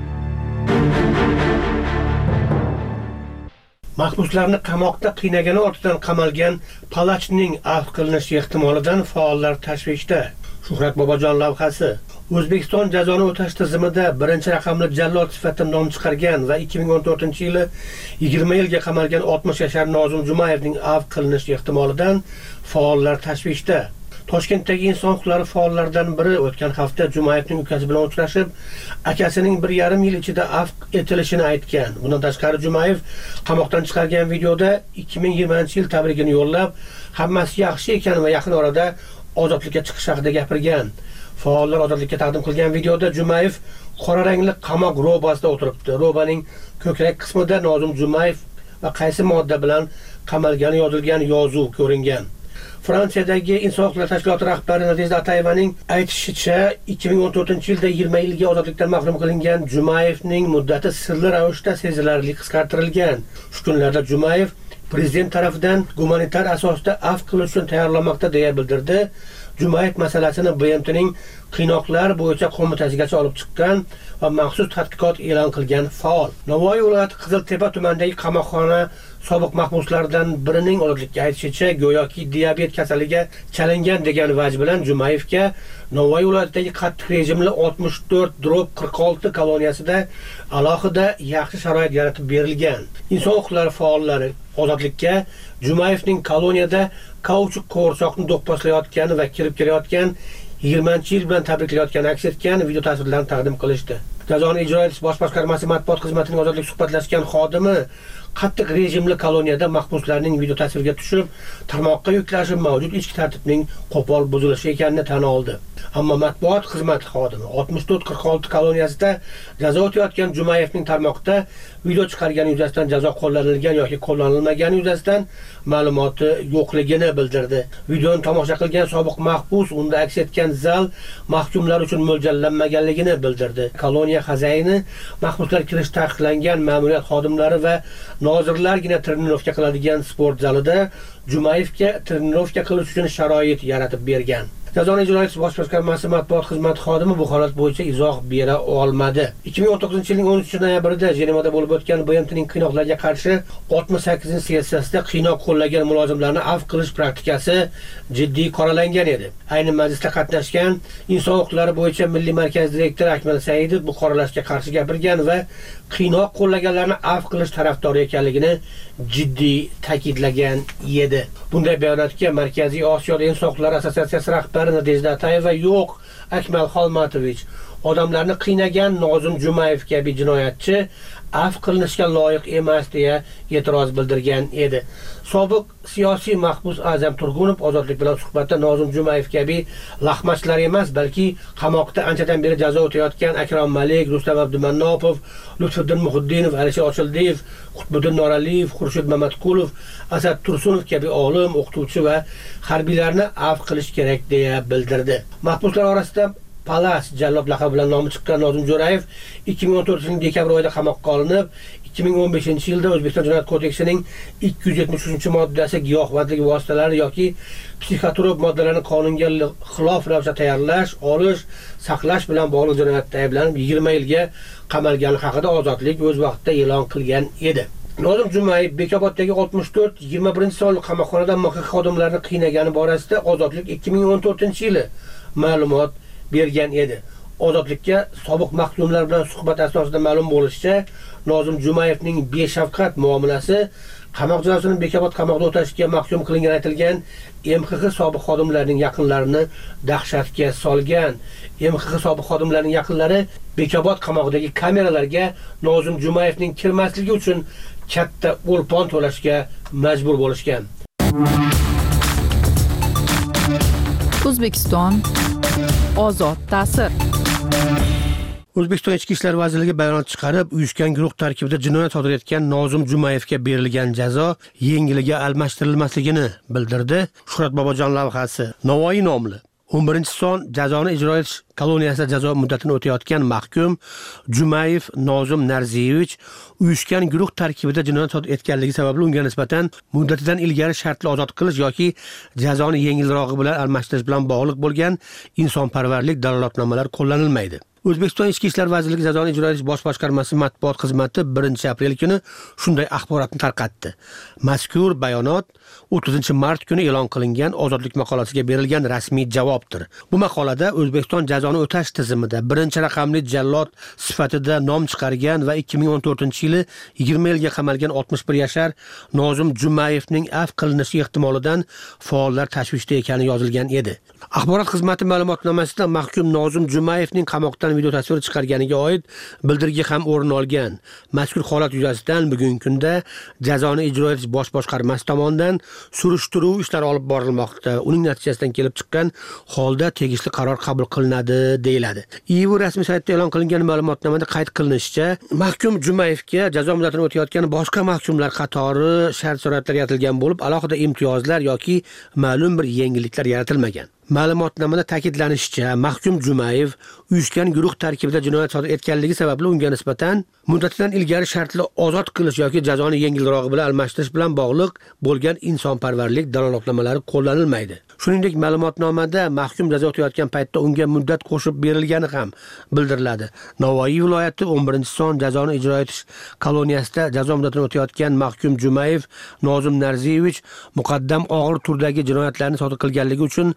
Mahbuslarni qamoqda qiynagani ortidan qamalgan Palachning afv qilinishi ehtimolidan faollar tashvishda. Shuhrat Bobojon lavhasi. O'zbekiston jazoni o'tash tizimida birinchi raqamli jallod sifatida nom chiqargan va ikki ming o'n to'rtinchi yili yigirma yilga qamalgan oltmish yashar Nozim Jumayevning afv qilinishi ehtimolidan faollar tashvishda. Toshkentdagi inson huquqlari faollaridan biri o'tgan hafta Jumayevning ukasi bilan uchrashib, akasining bir yarim yil ichida afv etilishini aytgan. Bundan tashqari Jumayev qamoqdan chiqargan videoda ikki ming yigirmanchi yil tabrigini yo'llab, hammasi yaxshi ekan va yaqin orada ozodlikka chiqish haqida gapirgan. Faollar ozodlikka taqdim qilgan videoda Jumayev qora rangli qamoq robasida o'tiribdi. Robaning ko'krak qismida Nozim Jumayev va qaysi modda bilan qamalgani yozilgan yozuv ko'ringan. Fransiyadagi inson huquqlari tashkiloti rahbari Nadiza Atayevaning aytishicha, ikki ming o'n to'rtinchi yilda yigirma yilga ozodlikdan mahrum qilingan Jumayevning muddati sirli ravishda sezilarli qisqartirilgan. Shu kunlarda Jumayev prezident tarafidan gumanitar asosda afv qilish uchun tayyorlanmoqda deya bildirdi. Jumayev masalasini B M T'ning qiynoqlar bo'yicha qo'mitasigacha olib chiqqan va maxsus tadqiqot e'lon qilgan faol. Navoiy viloyati Qiziltepa tumanidagi qamoqxona sobiq mahbuslardan birining ozodlikka aytishicha, go'yoki diabet kasaliga chalingan degan vaj bilan Jumayevga Navoiy viloyatidagi qattiq rejimli oltmish to'rt drop qirq olti koloniyasida alohida yaxshi sharoit yaratib berilgan. Inson huquqlari faollari ozodlikka Jumayevning koloniyada kauchuk qo'rsoqni do'pposlayotgani va kirib kelayotgan yigirmanchi yil bilan tabriklayotgani aks etgan video tasvirlarini taqdim qilishdi. Jazoni ijro etish bosh boshqarmasi matbuot xizmatining ozodlik suhbatlashgan xodimi qattiq rejimli koloniyada mahbuslarning video tasvirga tushib, tarmoqqa yuklashi mavjud ichki tartibning qo'pol buzilishi ekanini tan oldi. Ammo matbuot xizmati xodimi oltmish to'rt qirq olti koloniyasida jazo o'tayotgan Jumayevning tarmoqda video chiqargani yuzasidan jazo qo'llanilgan yoki qo'llanilmagani yuzasidan ma'lumoti yo'qligini bildirdi. Videoni tomosha qilgan sobiq mahbus unda aks etgan zal mahkumlar uchun mo'ljallanmaganligini bildirdi. Koloniya xazayini mahbuslar kirish taqiqlangan ma'muriyat xodimlari va nozirlargina trenirovka qiladigan sport zalida Jumayevga trenirovka qilish uchun sharoit yaratib bergan. Jazoni ijro etish bosh boshqarmasi matbuot xizmati xodimi bu holat bo'yicha izoh bera olmadi. ikki ming o'n to'qqizinchi yilning o'n uchinchi noyabrida Jenevada bo'lib o'tgan B M T'ning qiynoqlarga qarshi oltmish sakkizinchi sessiyasida qiynoq qo'llagan mulozimlarni afv qilish praktikasi jiddiy qoralangan edi. Ayni majlisda qatnashgan Inson huquqlari bo'yicha Milliy markaz direktori Akmal Saidov bu qoralashga qarshi gapirgan va qiynoq qo'llaganlarni afv qilish tarafdori ekanligini jiddiy ta'kidlagan edi. Bunday bayonotga Markaziy Osiyoda Inson huquqlari assotsiatsiyasi rahbari Nadejda Atayeva yo'q, Akmal Xolmatovich odamlarni qiynagan Nozim Jumayev kabi jinoyatchi afv qilinishga loyiq emas deya e'tiroz bildirgan edi. Sobiq siyosiy mahbus Azam Turgunov ozodlik bilan suhbatda Nozim Jumayev kabi lahmachlar emas, balki qamoqda anchadan beri jazo o'tayotgan Akram Malik, Rustam Abdumannopov, Lutfiddin Muhiddinov, Alisher Ochildiyev, Qutbiddin Noraliyev, Xurshid Mamatqulov, Asad Tursunov kabi olim, o'qituvchi va harbiylarni afv qilish kerak deya bildirdi. Mahbuslar orasida Palas Jallob laqabi bilan nomi chiqqan Nozim Jo'rayev ikki ming o'n to'rtinchi yilning dekabr oyida qamoqqa olinib, ikki ming o'n beshinchi yilda O'zbekiston Jinoyat kodeksining ikki yuz yetmish uchinchi moddasi giyohvandlik vositalari yoki psixotrop moddalarni qonunga xilof ravishda tayyorlash, olish, saqlash bilan bog'liq jinoyatda ayblanib yigirma yilga qamalgani haqida ozodlik o'z vaqtida e'lon qilgan edi. Nozim Jumayev Bekoboddagi oltmish to'rt yigirma birinchi sonli qamoqxonada M X xodimlarini qiynagani borasida ozodlik ikki ming o'n to'rtinchi yili ma'lumot bergan edi. Ozodlikka sobiq mahkumlar bilan suhbat asosida ma'lum bo'lishicha, Nozim Jumayevning beshafqat muomalasi qamoq jazosini Bekobod qamoqda o'tashga mahkum qilingani aytilgan M X sobiq xodimlarining yaqinlarini dahshatga solgan. M X sobiq xodimlarining yaqinlari Bekobod qamoqdagi kameralarga Nozim Jumayevning kirmasligi uchun katta o'lpon to'lashga majbur bo'lishgan. O'zbekiston ozod ta'sir. O'zbekiston Ichki ishlar vazirligi bayonot chiqarib, uyushgan guruh tarkibida jinoyat sodir etgan Nozim Jumayevga berilgan jazo yengiliga almashtirilmasligini bildirdi. Shuhrat Bobojon lavhasi. Navoiy nomli o'n birinchi son jazoni ijro etish koloniyasida jazo muddatini o'tayotgan mahkum Jumayev Nozim Narziyevich uyushgan guruh tarkibida jinoyat sodir etganligi sababli unga nisbatan muddatidan ilgari shartli ozod qilish yoki jazoni yengilrog'i bilan almashtirish bilan bog'liq bo'lgan insonparvarlik dalolatnomalar qo'llanilmaydi. O'zbekiston Ichki ishlar vazirligi jazoni ijro etish bosh boshqarmasi matbuot xizmati birinchi aprel kuni shunday axborotni tarqatdi. Mazkur bayonot o'ttizinchi mart kuni e'lon qilingan ozodlik maqolasiga berilgan rasmiy javobdir. Bu maqolada O'zbekiston jazoni o'tash tizimida birinchi raqamli jallod sifatida nom chiqargan va ikki ming o'n to'rtinchi yili yigirma yilga qamalgan oltmish bir yashar Nozim Jumayevning afv qilinishi ehtimolidan faollar tashvishda ekani yozilgan edi. Axborot xizmati ma'lumotnomasida mahkum Nozim Jumayevning qamoqdan video tasviri chiqarganiga oid bildirgi ham o'rin olgan. Mazkur holat yuzasidan bugungi kunda jazoni ijro etish bosh boshqarmasi tomonidan surishtiruv ishlari olib borilmoqda. Uning natijasidan kelib chiqqan holda tegishli qaror qabul qilinadi deyiladi. I U rasmiy saytida e'lon qilingan ma'lumotnomada qayd qilinishicha, mahkum Jumayevga jazo muddatini o'tayotgan boshqa mahkumlar qatori shart-sharoitlar yaratilgan bo'lib, alohida imtiyozlar yoki ma'lum bir yengilliklar yaratilmagan. Ma'lumotnomada ta'kidlanishicha, mahkum Jumayev uyushgan guruh tarkibida jinoyat sodir etganligi sababli unga nisbatan muddatidan ilgari shartli ozod qilish yoki jazoni yengilrog'i bilan almashtirish bilan bog'liq bo'lgan insonparvarlik dalolatnomalari qo'llanilmaydi. Shuningdek, ma'lumotnomada mahkum jazo o'tayotgan paytda unga muddat qo'shib berilgani ham bildiriladi. Navoiy viloyati o'n birinchi son jazoni ijro etish koloniyasida jazo muddatini o'tayotgan mahkum Jumayev Nozim Narziyevich muqaddam og'ir turdagi jinoyatlarni sodir qilganligi uchun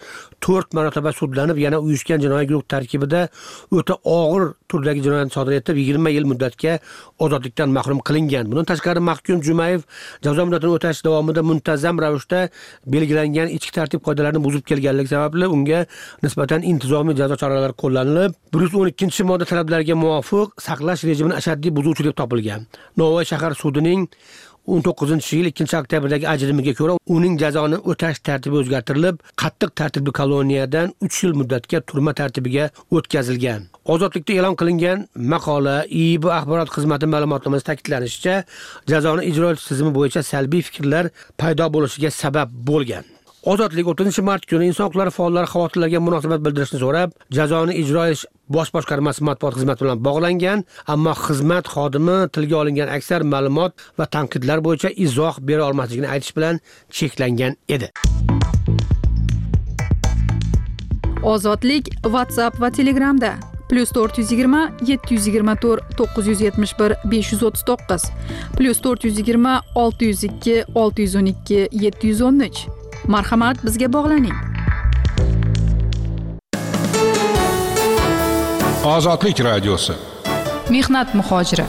to'rt marotaba sudlanib, yana uyushgan jinoiy guruh tarkibida o'ta og'ir turdagi jinoyatni sodir etib, yigirma yil muddatga ozodlikdan mahrum qilingan. Bundan tashqari mahkum Jumayev jazo muddatini o'tash davomida muntazam ravishda belgilangan ichki tartib qoidalarini buzib kelganligi sababli unga nisbatan intizomiy jazo choralari qo'llanilib, bir yuz o'n ikkinchi modda talablariga muvofiq saqlash rejimini ashaddiy buzuvchi deb topilgan. Navoiy shahar sudining o'n to'qqizinchi yil ikkinchi oktyabrdagi ajrimiga ko'ra uning jazoni o'tash tartibi o'zgartirilib, qattiq tartibli koloniyadan uch yil muddatga turma tartibiga o'tkazilgan. Ozodlikda e'lon qilingan maqola I I B axborot xizmati ma'lumotnomasida ta'kidlanishicha, jazoni ijro etish tizimi bo'yicha salbiy fikrlar paydo bo'lishiga sabab bo'lgan. Ozodlik o'ttizinchi mart kuni inson huquqlari faollari xavotirlarga munosabat bildirishni so'rab, jazoni ijro etish bosh boshqarmasi matbuot xizmati bilan bog'langan, ammo xizmat xodimi tilga olingan aksar ma'lumot va tanqidlar bo'yicha izoh bera olmasligini aytish bilan cheklangan edi. Ozodlik WhatsApp va Telegramda plus to'rt yuz yigirma yetti yuz yigirma to'rt to'qqiz yuz yetmish bir besh yuz o'ttiz to'qqiz plus to'rt yuz yigirma olti yuz ikki olti yuz o'n ikki yetti yuz o'n uch. Marhamat, bizga bog'laning. Ozodlik radiosi. Mehnat muhojiri.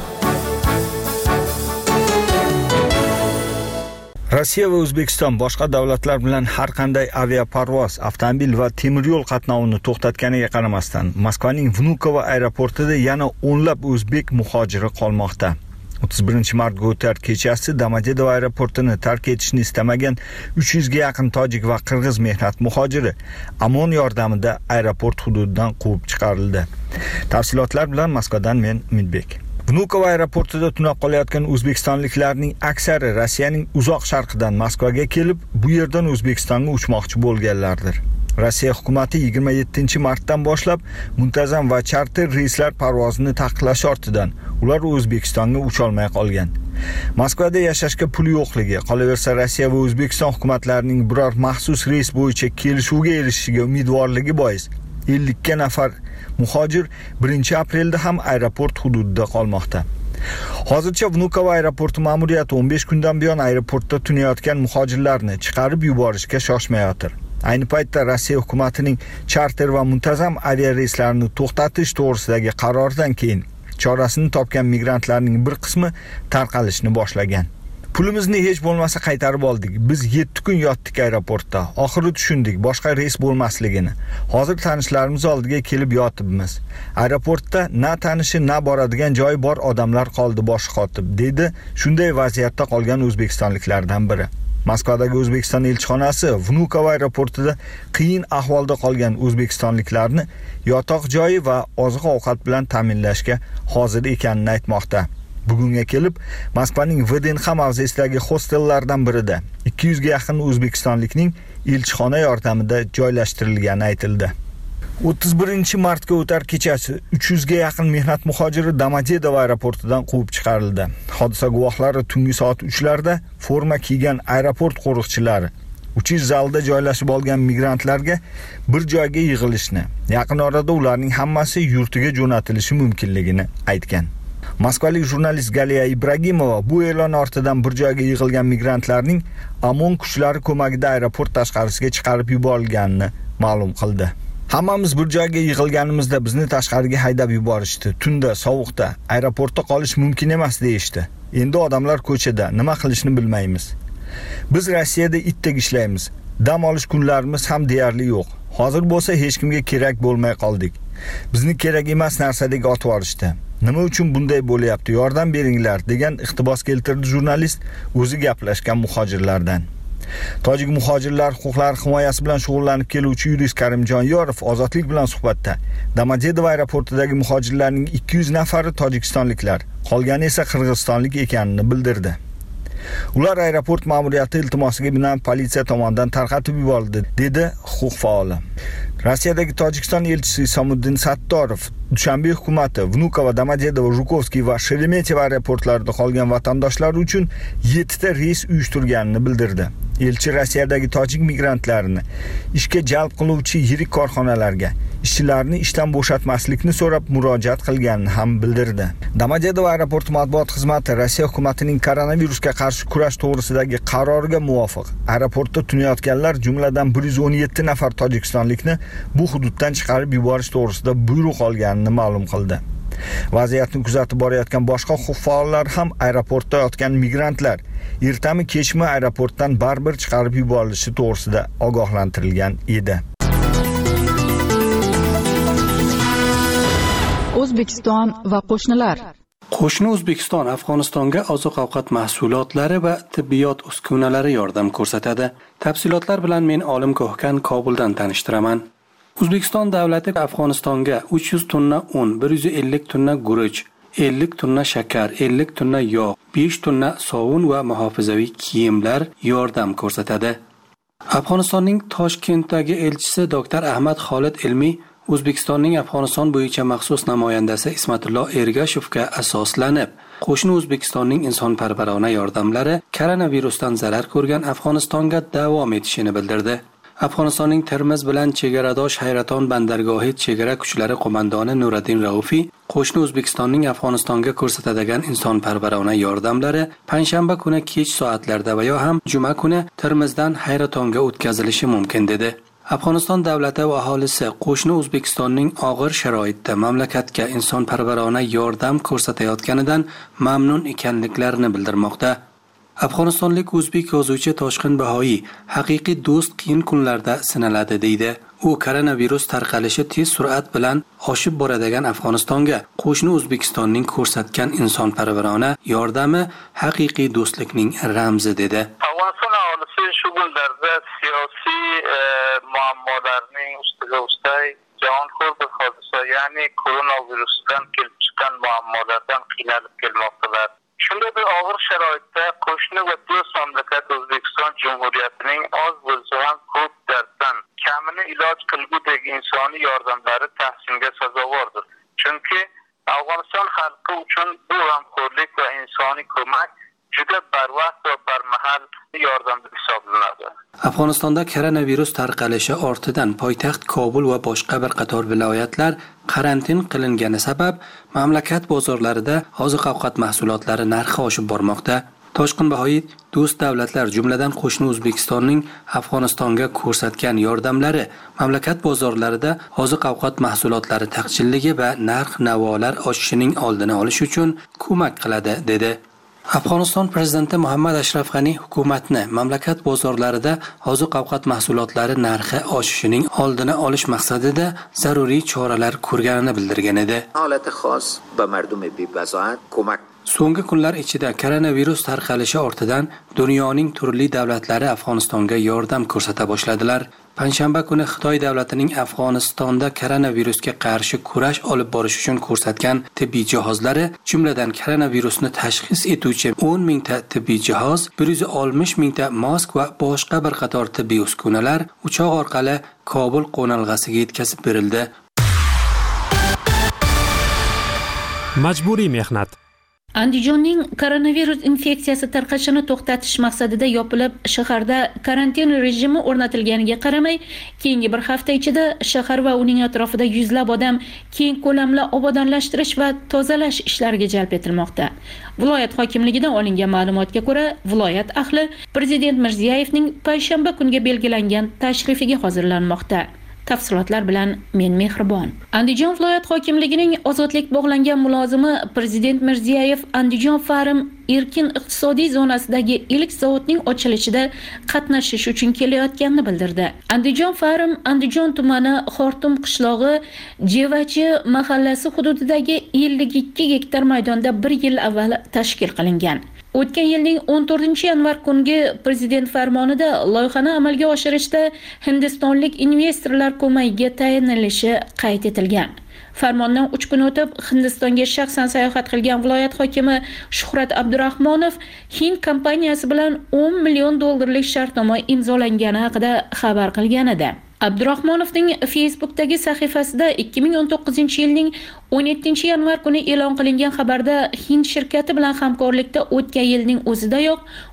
Rossiya va O'zbekiston boshqa davlatlar bilan har qanday aviaparvoz, avtomobil va temir yo'l qatnovini to'xtatganiga qaramasdan, Moskvaning Vnukovo aeroportida yana o'nlab o'zbek muhojiri qolmoqda. o'ttiz birinchi mart o'tar kechasi Domodedovo aeroportini tark etishni istamagan uch yuzga yaqin tojik va qirg'iz mehnat muhojiri OMON yordamida aeroport hududidan quvib chiqarildi. Tafsilotlar bilan Moskvadan men Umidbek. Vnukovo aeroportida tunab qolayotgan o'zbekistonliklarning aksari Rossiyaning uzoq sharqidan Moskvaga kelib, bu yerdan O'zbekistonga uchmoqchi bo'lganlardir. Rossiya hukumati yigirma yettinchi martdan boshlab muntazam va charter reyslar parvozini taqiqlash ortidan ular O'zbekistonga ucha olmay qolgan. Moskvada yashashga pul yo'qligi, qolaversa Rossiya va O'zbekiston hukumatlarining biror maxsus reys bo'yicha kelishuvga erishishiga umidvorligi bois ellik nafar muhojir birinchi aprelda ham aeroport hududida qolmoqda. Hozircha Vnukovo aeroporti ma'muriyati o'n besh kundan buyon aeroportda tunayotgan muhojirlarni chiqarib yuborishga shoshmayotir. Ayni paytda Rossiya hukumatining charter va muntazam aviareyslarini to'xtatish to'g'risidagi qarordan keyin chorasini topgan migrantlarning bir qismi tarqalishni boshlagan. Pulimizni hech bo'lmasa qaytarib oldik. Biz yetti kun yotdik aeroportda. Oxiri tushundik boshqa reys bo'lmasligini. Hozir tanishlarimiz oldiga kelib yotibmiz. Aeroportda na tanishi, na boradigan joyi bor odamlar qoldi boshi qotib, dedi shunday vaziyatda qolgan o'zbekistonliklardan biri. Moskvadagi O'zbekiston elchixonasi Vnukovo aeroportida qiyin ahvolda qolgan o'zbekistonliklarni yotoq joyi va oziq-ovqat bilan ta'minlashga hozir ekanini aytmoqda. Bugunga kelib, Moskvaning Vdenxa mavzesidagi hostellardan birida ikki yuzga yaqin o'zbekistonlikning elchixona yordamida joylashtirilgani aytildi. o'ttiz birinchi martga o'tar kechasi uch yuzga yaqin mehnat muhojiri Domodedovo aeroportidan quvib chiqarildi. Hodisa guvohlari tungi soat uchlarda forma kiygan aeroport qo'riqchilari uchish zalida joylashib olgan migrantlarga bir joyga yig'ilishni, yaqin orada ularning hammasi yurtiga jo'natilishi mumkinligini aytgan. Moskvalik jurnalist Galiya Ibragimova bu e'lon ortidan bir joyga yig'ilgan migrantlarning OMON kuchlari ko'magida aeroport tashqarisiga chiqarib yuborilganini ma'lum qildi. Hammamiz bir joyga yig'ilganimizda bizni tashqariga haydab yuborishdi. Tunda, sovuqda, aeroportda qolish mumkin emas deyishdi. Endi odamlar ko'chada, nima qilishni bilmaymiz. Biz Rossiyada itdek ishlaymiz. Dam olish kunlarimiz ham deyarli yo'q. Hozir bo'lsa hech kimga kerak bo'lmay qoldik. Bizni kerak emas narsadek otib olishdi. Nima uchun bunday bo'lyapti? Yordam beringlar degan iqtibos keltirdi jurnalist o'zi gaplashgan muhojirlardan. Tojik muhojirlar huquqlari himoyasi bilan shug'ullanib keluvchi yurist Karimjon Yorov Ozodlik bilan suhbatda Domodedovo aeroportidagi muhojirlarning ikki yuz nafari tojikistonliklar, qolgani esa qirg'izistonlik ekanini bildirdi. Ular aeroport ma'muriyati iltimosiga binoan politsiya tomonidan tarqatib yuborildi, dedi huquq faoli. Rossiyadagi Tojikiston elchisi Isomuddin Sattorov Dushanbe hukumati Vnukovo, Domodedovo, Zhukovskiy va Sheremetyevo aeroportlarida qolgan vatandoshlar uchun yetti ta reys uyushtirganini bildirdi. Elchi Rossiyadagi tojik migrantlarini ishga jalb qiluvchi yirik korxonalarga ishchilarni ishdan bo'shatmaslikni so'rab murojaat qilganini ham bildirdi. Domodedovo aeroporti matbuot xizmati Rossiya hukumatining koronavirusga qarshi kurash to'g'risidagi qaroriga muvofiq aeroportda tunayotganlar jumladan bir yuz o'n yetti nafar tojikistonlikni bu hududdan chiqarib yuborish to'g'risida buyruq olganini ma'lum qildi. Vaziyatni kuzatib borayotgan boshqa huquq faollari ham aeroportda yotgan migrantlar ertami kechmi aeroportdan baribir chiqarib yuborilishi to'g'risida ogohlantirilgan edi. O'zbekiston va qo'shnilar. Qo'shni O'zbekiston Afg'onistonga oziq-ovqat mahsulotlari va tibbiyot uskunalari yordam ko'rsatadi. Tafsilotlar bilan men Olim Ko'hkan Kobuldan tanishtiraman. O'zbekiston davlati Afg'onistonga uch yuz tonna un, bir yuz ellik tonna guruch, ellik tonna shakar, ellik tonna yog', besh tonna sovun va muhofazaviy kiyimlar yordam ko'rsatadi. Afg'onistonning Toshkentdagi elchisi doktor Ahmad Xolid Ilmiy O'zbekistonning Afg'oniston bo'yicha maxsus namoyandasi Ismatullo Ergashevga asoslanib, qo'shni O'zbekistonning insonparvarona yordamlari koronavirusdan zarar ko'rgan Afg'onistonga davom etishini bildirdi. Afg'onistonning Termiz bilan chegaradosh Hayraton bandargohi chegara kuchlari qo'mondoni Nuriddin Raufiy qo'shni O'zbekistonning Afg'onistonga ko'rsatadigan insonparvarona yordamlari panshanba kuni kech soatlarda va yo ham juma kuni Termizdan Hayratonga o'tkazilishi mumkin dedi. Afg'oniston davlati va aholisi qo'shni O'zbekistonning og'ir sharoitda mamlakatga insonparvarona yordam ko'rsatayotganidan mamnun ekanliklarini bildirmoqda. Afg'onistonlik o'zbek yozuvchi Toshqin Bahoiy haqiqiy do'st qiyin kunlarda sinaladi deydi. U koronavirus tarqalishi tez sur'at bilan oshib boradigan Afg'onistonga qo'shni O'zbekistonning ko'rsatgan insonparvarona yordami haqiqiy do'stlikning ramzi dedi. Afg'oniston aholisi shu kunlarda siyosiy muammolarning ustiga ustay jahonxo'r bir hodisa, ya'ni koronavirusdan kelib chiqqan muammolardan qiynalib kelmoqdalar. Shunday bir og'ir sharoitda qo'shni va do'st mamlakat O'zbekiston Jumhuriyatining oz bo'lsa ham ko'p darddan kamini iloj qilgudek insoniy yordamlari tahsinga sazovordir. Chunki Afg'oniston xalqi uchun bu g'amxo'rlik va insoniy ko'mak juda barvaqt va barmahal yordam hisoblanadi. Afg'onistonda koronavirus tarqalishi ortidan poytaxt Kobul va boshqa bir qator viloyatlar karantin qilingani sabab mamlakat bozorlarida oziq-ovqat mahsulotlari narxi oshib bormoqda. Toshqin Bahoiy do'st davlatlar jumladan qo'shni O'zbekistonning Afg'onistonga ko'rsatgan yordamlari mamlakat bozorlarida oziq-ovqat mahsulotlari taqchilligi va narx-navolar oshishining oldini olish uchun ko'mak qiladi dedi. Afg'oniston prezidenti Muhammad Ashraf G'ani hukumatni mamlakat bozorlarida oziq-ovqat mahsulotlari narxi oshishining oldini olish maqsadida zaruriy choralar ko'rganini bildirgan edi. Holati xos va mardum bebazoat ko'mak. So'nggi kunlar ichida koronavirus tarqalishi ortidan dunyoning turli davlatlari Afg'onistonga yordam ko'rsata boshladilar. Panshanba kuni Xitoy davlatining Afg'onistonda koronavirusga qarshi kurash olib borish uchun ko'rsatgan tibbiy jihozlari, jumladan koronavirusni tashxis etuvchi o'n mingta tibbiy jihoz, bir yuz oltmish mingta mask va boshqa bir qator tibbiy uskunalar uchoq orqali Kobul qo'nalg'asiga yetkazib berildi. Majburiy mehnat. Andijonning koronavirus infeksiyasi tarqashini to'xtatish maqsadida yopilib, shaharda karantin rejimi o'rnatilganiga qaramay, keyingi bir hafta ichida shahar va uning atrofida yuzlab odam keng ko'lamli obodonlashtirish va tozalash ishlariga jalb etilmoqda. Viloyat hokimligidan olingan ma'lumotga ko'ra, viloyat ahli Prezident Mirziyoyevning payshanba kunga belgilangan tashrifiga hozirlanmoqda. Tafsilotlar bilan men Mehribon. Andijon viloyat hokimligining ozodlik bog'langan mulozimi Prezident Mirziyoyev Andijon Farm erkin iqtisodiy zonasidagi ilk zavodning ochilishida qatnashish uchun kelayotganini bildirdi. Andijon Farm Andijon tumani Xortum qishlog'i Jevachi mahallasi hududidagi ellik ikki gektar maydonda bir yil avval tashkil qilingan. O'tgan yilning o'n to'rtinchi yanvar kungi prezident farmonida loyihani amalga oshirishda hindistonlik investorlar ko'magiga tayinlanishi qayd etilgan. Farmondan uch kun o'tib Hindistonga shaxsan sayohat qilgan viloyat hokimi Shuhrat Abdurahmonov Hind kompaniyasi bilan o'n million dollarlik shartnoma imzolangani haqida xabar qilgan edi. Abdurahmonovning Facebookdagi sahifasida ikki ming o'n to'qqizinchi yilning o'n yettinchi yanvar kuni e'lon qilingan xabarda Hind shirkati bilan hamkorlikda o'tgan yilning o'zidayoq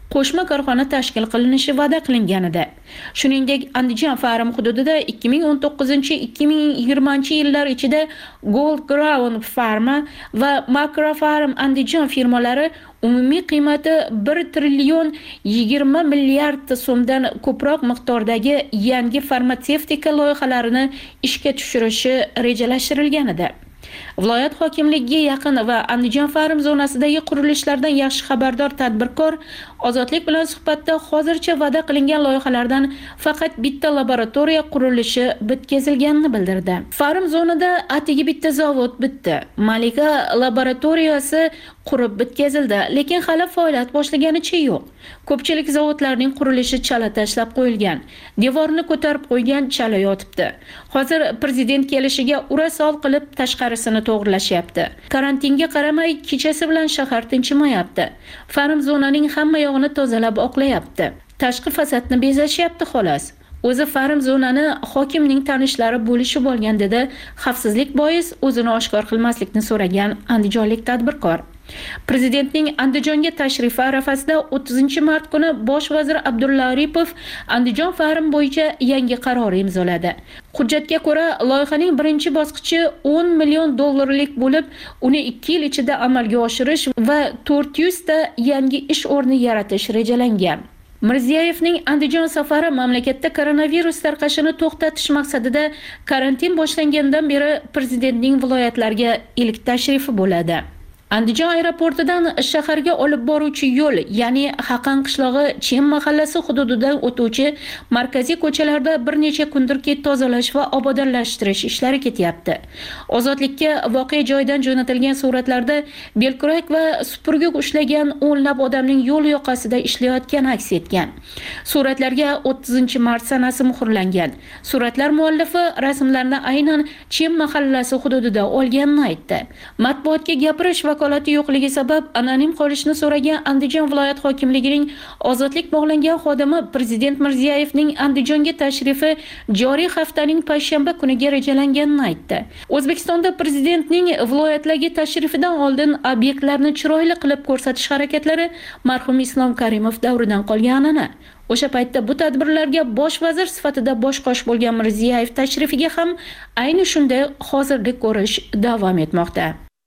qo'shma korxona tashkil qilinishi va'da qilingan edi. Shuningdek, Andijon Farm hududida ikki ming o'n to'qqizinchi ikki ming yigirmanchi yillar ichida Gold Ground Pharma va Macro Farm Andijon firmalari umumiy qiymati bir trillion yigirma milliard so'mdan ko'proq miqdordagi yangi farmatsevtika loyihalarini ishga tushirishi rejalashtirilgan edi. Viloyat hokimligiga yaqin va Andijon Farm zonasidagi qurilishlardan yaxshi xabardor tadbirkor Ozodlik bilan suhbatda hozircha va'da qilingan loyihalardan faqat bitta laboratoriya qurilishi bitkazilganini bildirdi. Farm zonada atigi bitta zavod bitdi. Malika laboratoriyasi qurib bitkazildi, lekin hali faoliyat boshlaganicha yo'q. Ko'pchilik zavodlarning qurilishi chala tashlab qo'yilgan. Devorni ko'tarib qo'ygan chala yotibdi. Hozir prezident kelishiga ura-sol qilib tashqarisini to'g'rilashyapti. Karantinga qaramay kechasi bilan shahar tinchimayapti. Farm zonaning hamma yog'ini tozalab oqlayapti. Tashqi fasadni bezashyapti xolos. O'zi farm zonani hokimning tanishlari bo'lishib olgan dedi. Xavfsizlik bois o'zini oshkor qilmaslikni so'ragan andijonlik tadbirkor. Prezidentning Andijonga tashrifi arafasida o'ttizinchi mart kuni bosh vazir Abdulla Aripov Andijon Farm bo'yicha yangi qaror imzoladi. Hujjatga ko'ra, loyihaning birinchi bosqichi o'n million dollarlik bo'lib, uni ikki yil ichida amalga oshirish va to'rt yuz ta yangi ish o'rni yaratish rejalangan. Mirziyoyevning Andijon safari mamlakatda koronavirus tarqashini to'xtatish maqsadida karantin boshlangandan beri prezidentning viloyatlarga ilk tashrifi bo'ladi. Andijon aeroportidan shaharga olib boruvchi yo'l, ya'ni Haqan qishlog'i Chem mahallasi hududidan o'tuvchi markaziy ko'chalarda bir necha kundirki tozalash va obodonlashtirish ishlari ketyapti. Ozodlikka voqea joyidan jo'natilgan suratlarda belkurak va supurgik ushlagan o'nlab odamning yo'l yoqasida ishlayotgani aks etgan. Suratlarga o'ttizinchi mart sanasi muhrlangan. Suratlar muallifi rasmlarni aynan Chem mahallasi hududida olganini aytdi. Matbuotga gapirish va vakolati yo'qligi sabab anonim qolishni so'ragan Andijon viloyat hokimligining ozodlik bog'langan xodimi prezident Mirziyoyevning Andijonga tashrifi joriy haftaning payshanba kuniga rejalanganini aytdi. O'zbekistonda prezidentning viloyatlarga tashrifidan oldin obyektlarni chiroyli qilib ko'rsatish harakatlari marhum Islom Karimov davridan qolganini, o'sha paytda bu tadbirlarga bosh vazir sifatida boshqosh bo'lgan Mirziyoyev tashrifiga ham ayni shunday hozirlik ko'rish davom etmoqda.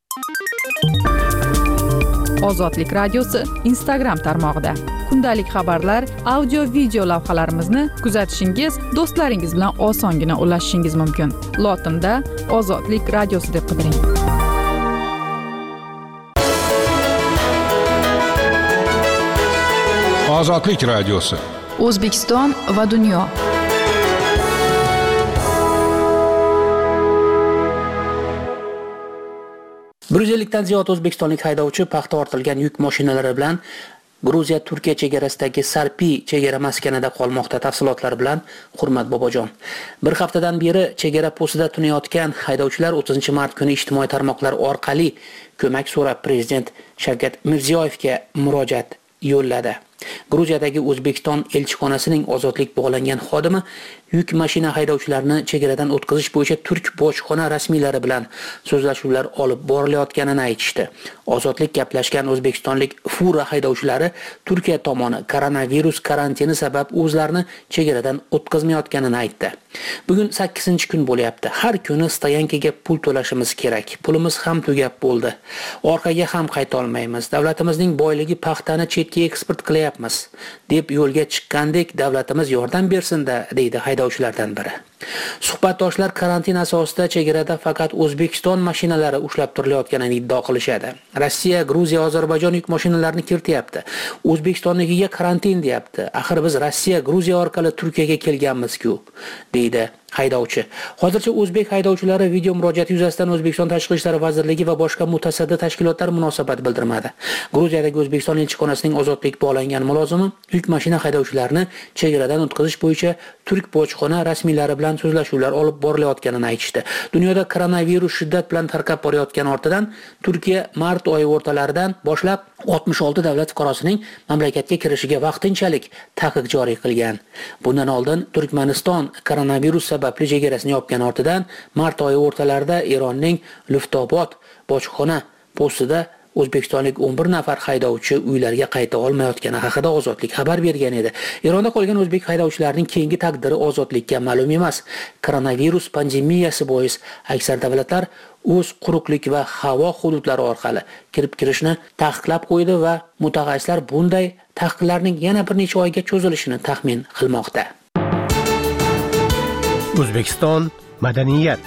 Ozodlik radiosi Instagram tarmog'ida kundalik xabarlar, audio, video lavhalarimizni kuzatishingiz, do'stlaringiz bilan osongina ulashishingiz mumkin. Lotinda Ozodlik radiosi deb qidiring. Ozodlik radiosi. O'zbekiston va dunyo. bir yuz ellikdan ziyod o'zbekistonlik haydovchi paxta ortilgan yuk mashinalari bilan Gruziya Turkiya chegarasidagi Sarpi chegara maskanida qolmoqda. Tafsilotlar bilan Hurmat Bobojon. Bir haftadan beri chegara postida tunayotgan haydovchilar o'ttizinchi mart kuni ijtimoiy tarmoqlar orqali ko'mak so'rab prezident Shavkat Mirziyoyevga murojaat yo'lladi. Gruziyadagi O'zbekiston elchixonasining ozodlik bog'langan xodimi yuk mashina haydovchilarini chegaradan o'tkazish bo'yicha turk bojxona rasmiylari bilan so'zlashuvlar olib borilayotganini aytishdi. Ozodlik gaplashgan o'zbekistonlik fura haydovchilari Turkiya tomoni koronavirus karantini sabab o'zlarini chegaradan o'tkazmayotganini aytdi. Bugun sakkizinchi kun bo'lyapti. Har kuni stoyankaga pul to'lashimiz kerak. Pulimiz ham tugab bo'ldi. Orqaga ham qayta olmaymiz. Davlatimizning boyligi paxtani chetga eksport qilyapmiz deb yo'lga chiqqandek davlatimiz yordam bersin-da, deydi haydovchilardan biri. Suhbatdoshlar karantin asosida chegarada faqat O'zbekiston mashinalari ushlab turilayotganini iddao qilishadi. Rossiya, Gruziya, Ozarbayjon yuk mashinalarini kirityapti. O'zbekistonnikiga karantin deyapti. Axir biz Rossiya, Gruziya orqali Turkiyaga kelganmiz-ku, deydi haydovchi. Hozircha o'zbek haydovchilari video murojaati yuzasidan O'zbekiston Tashqi ishlar vazirligi va boshqa mutasaddi tashkilotlar munosabat bildirmadi. Gruziyadagi O'zbekiston elchixonasining ozodlik bog'langan mulozimi yuk mashina haydovchilarini chegaradan o'tkazish bo'yicha turk bojxona rasmiylari bilan so'zlashuvlar olib borilayotganini aytishdi. Dunyoda koronavirus shiddat bilan tarqab borayotgan ortidan Turkiya mart oyi o'rtalaridan boshlab oltmish olti davlat fuqarosining mamlakatga kirishiga vaqtinchalik taqiq joriy qilgan. Bundan oldin Turkmaniston koronavirus sababli chegarasini yopgan ortidan mart oyi o'rtalarida Eronning Luftobod bojxona postida o'zbekistonlik o'n bir nafar haydovchi uylariga qayta olmayotgani haqida Ozodlik xabar bergan edi. Eronda qolgan o'zbek haydovchilarining keyingi taqdiri ozodlikka ma'lum emas. Koronavirus pandemiyasi bois aksar davlatlar o'z quruqlik va havo hududlari orqali kirib kirishni taqiqlab qo'ydi va mutaxassislar bunday taqiqlarning yana bir necha oyga cho'zilishini taxmin qilmoqda. O'zbekiston madaniyat.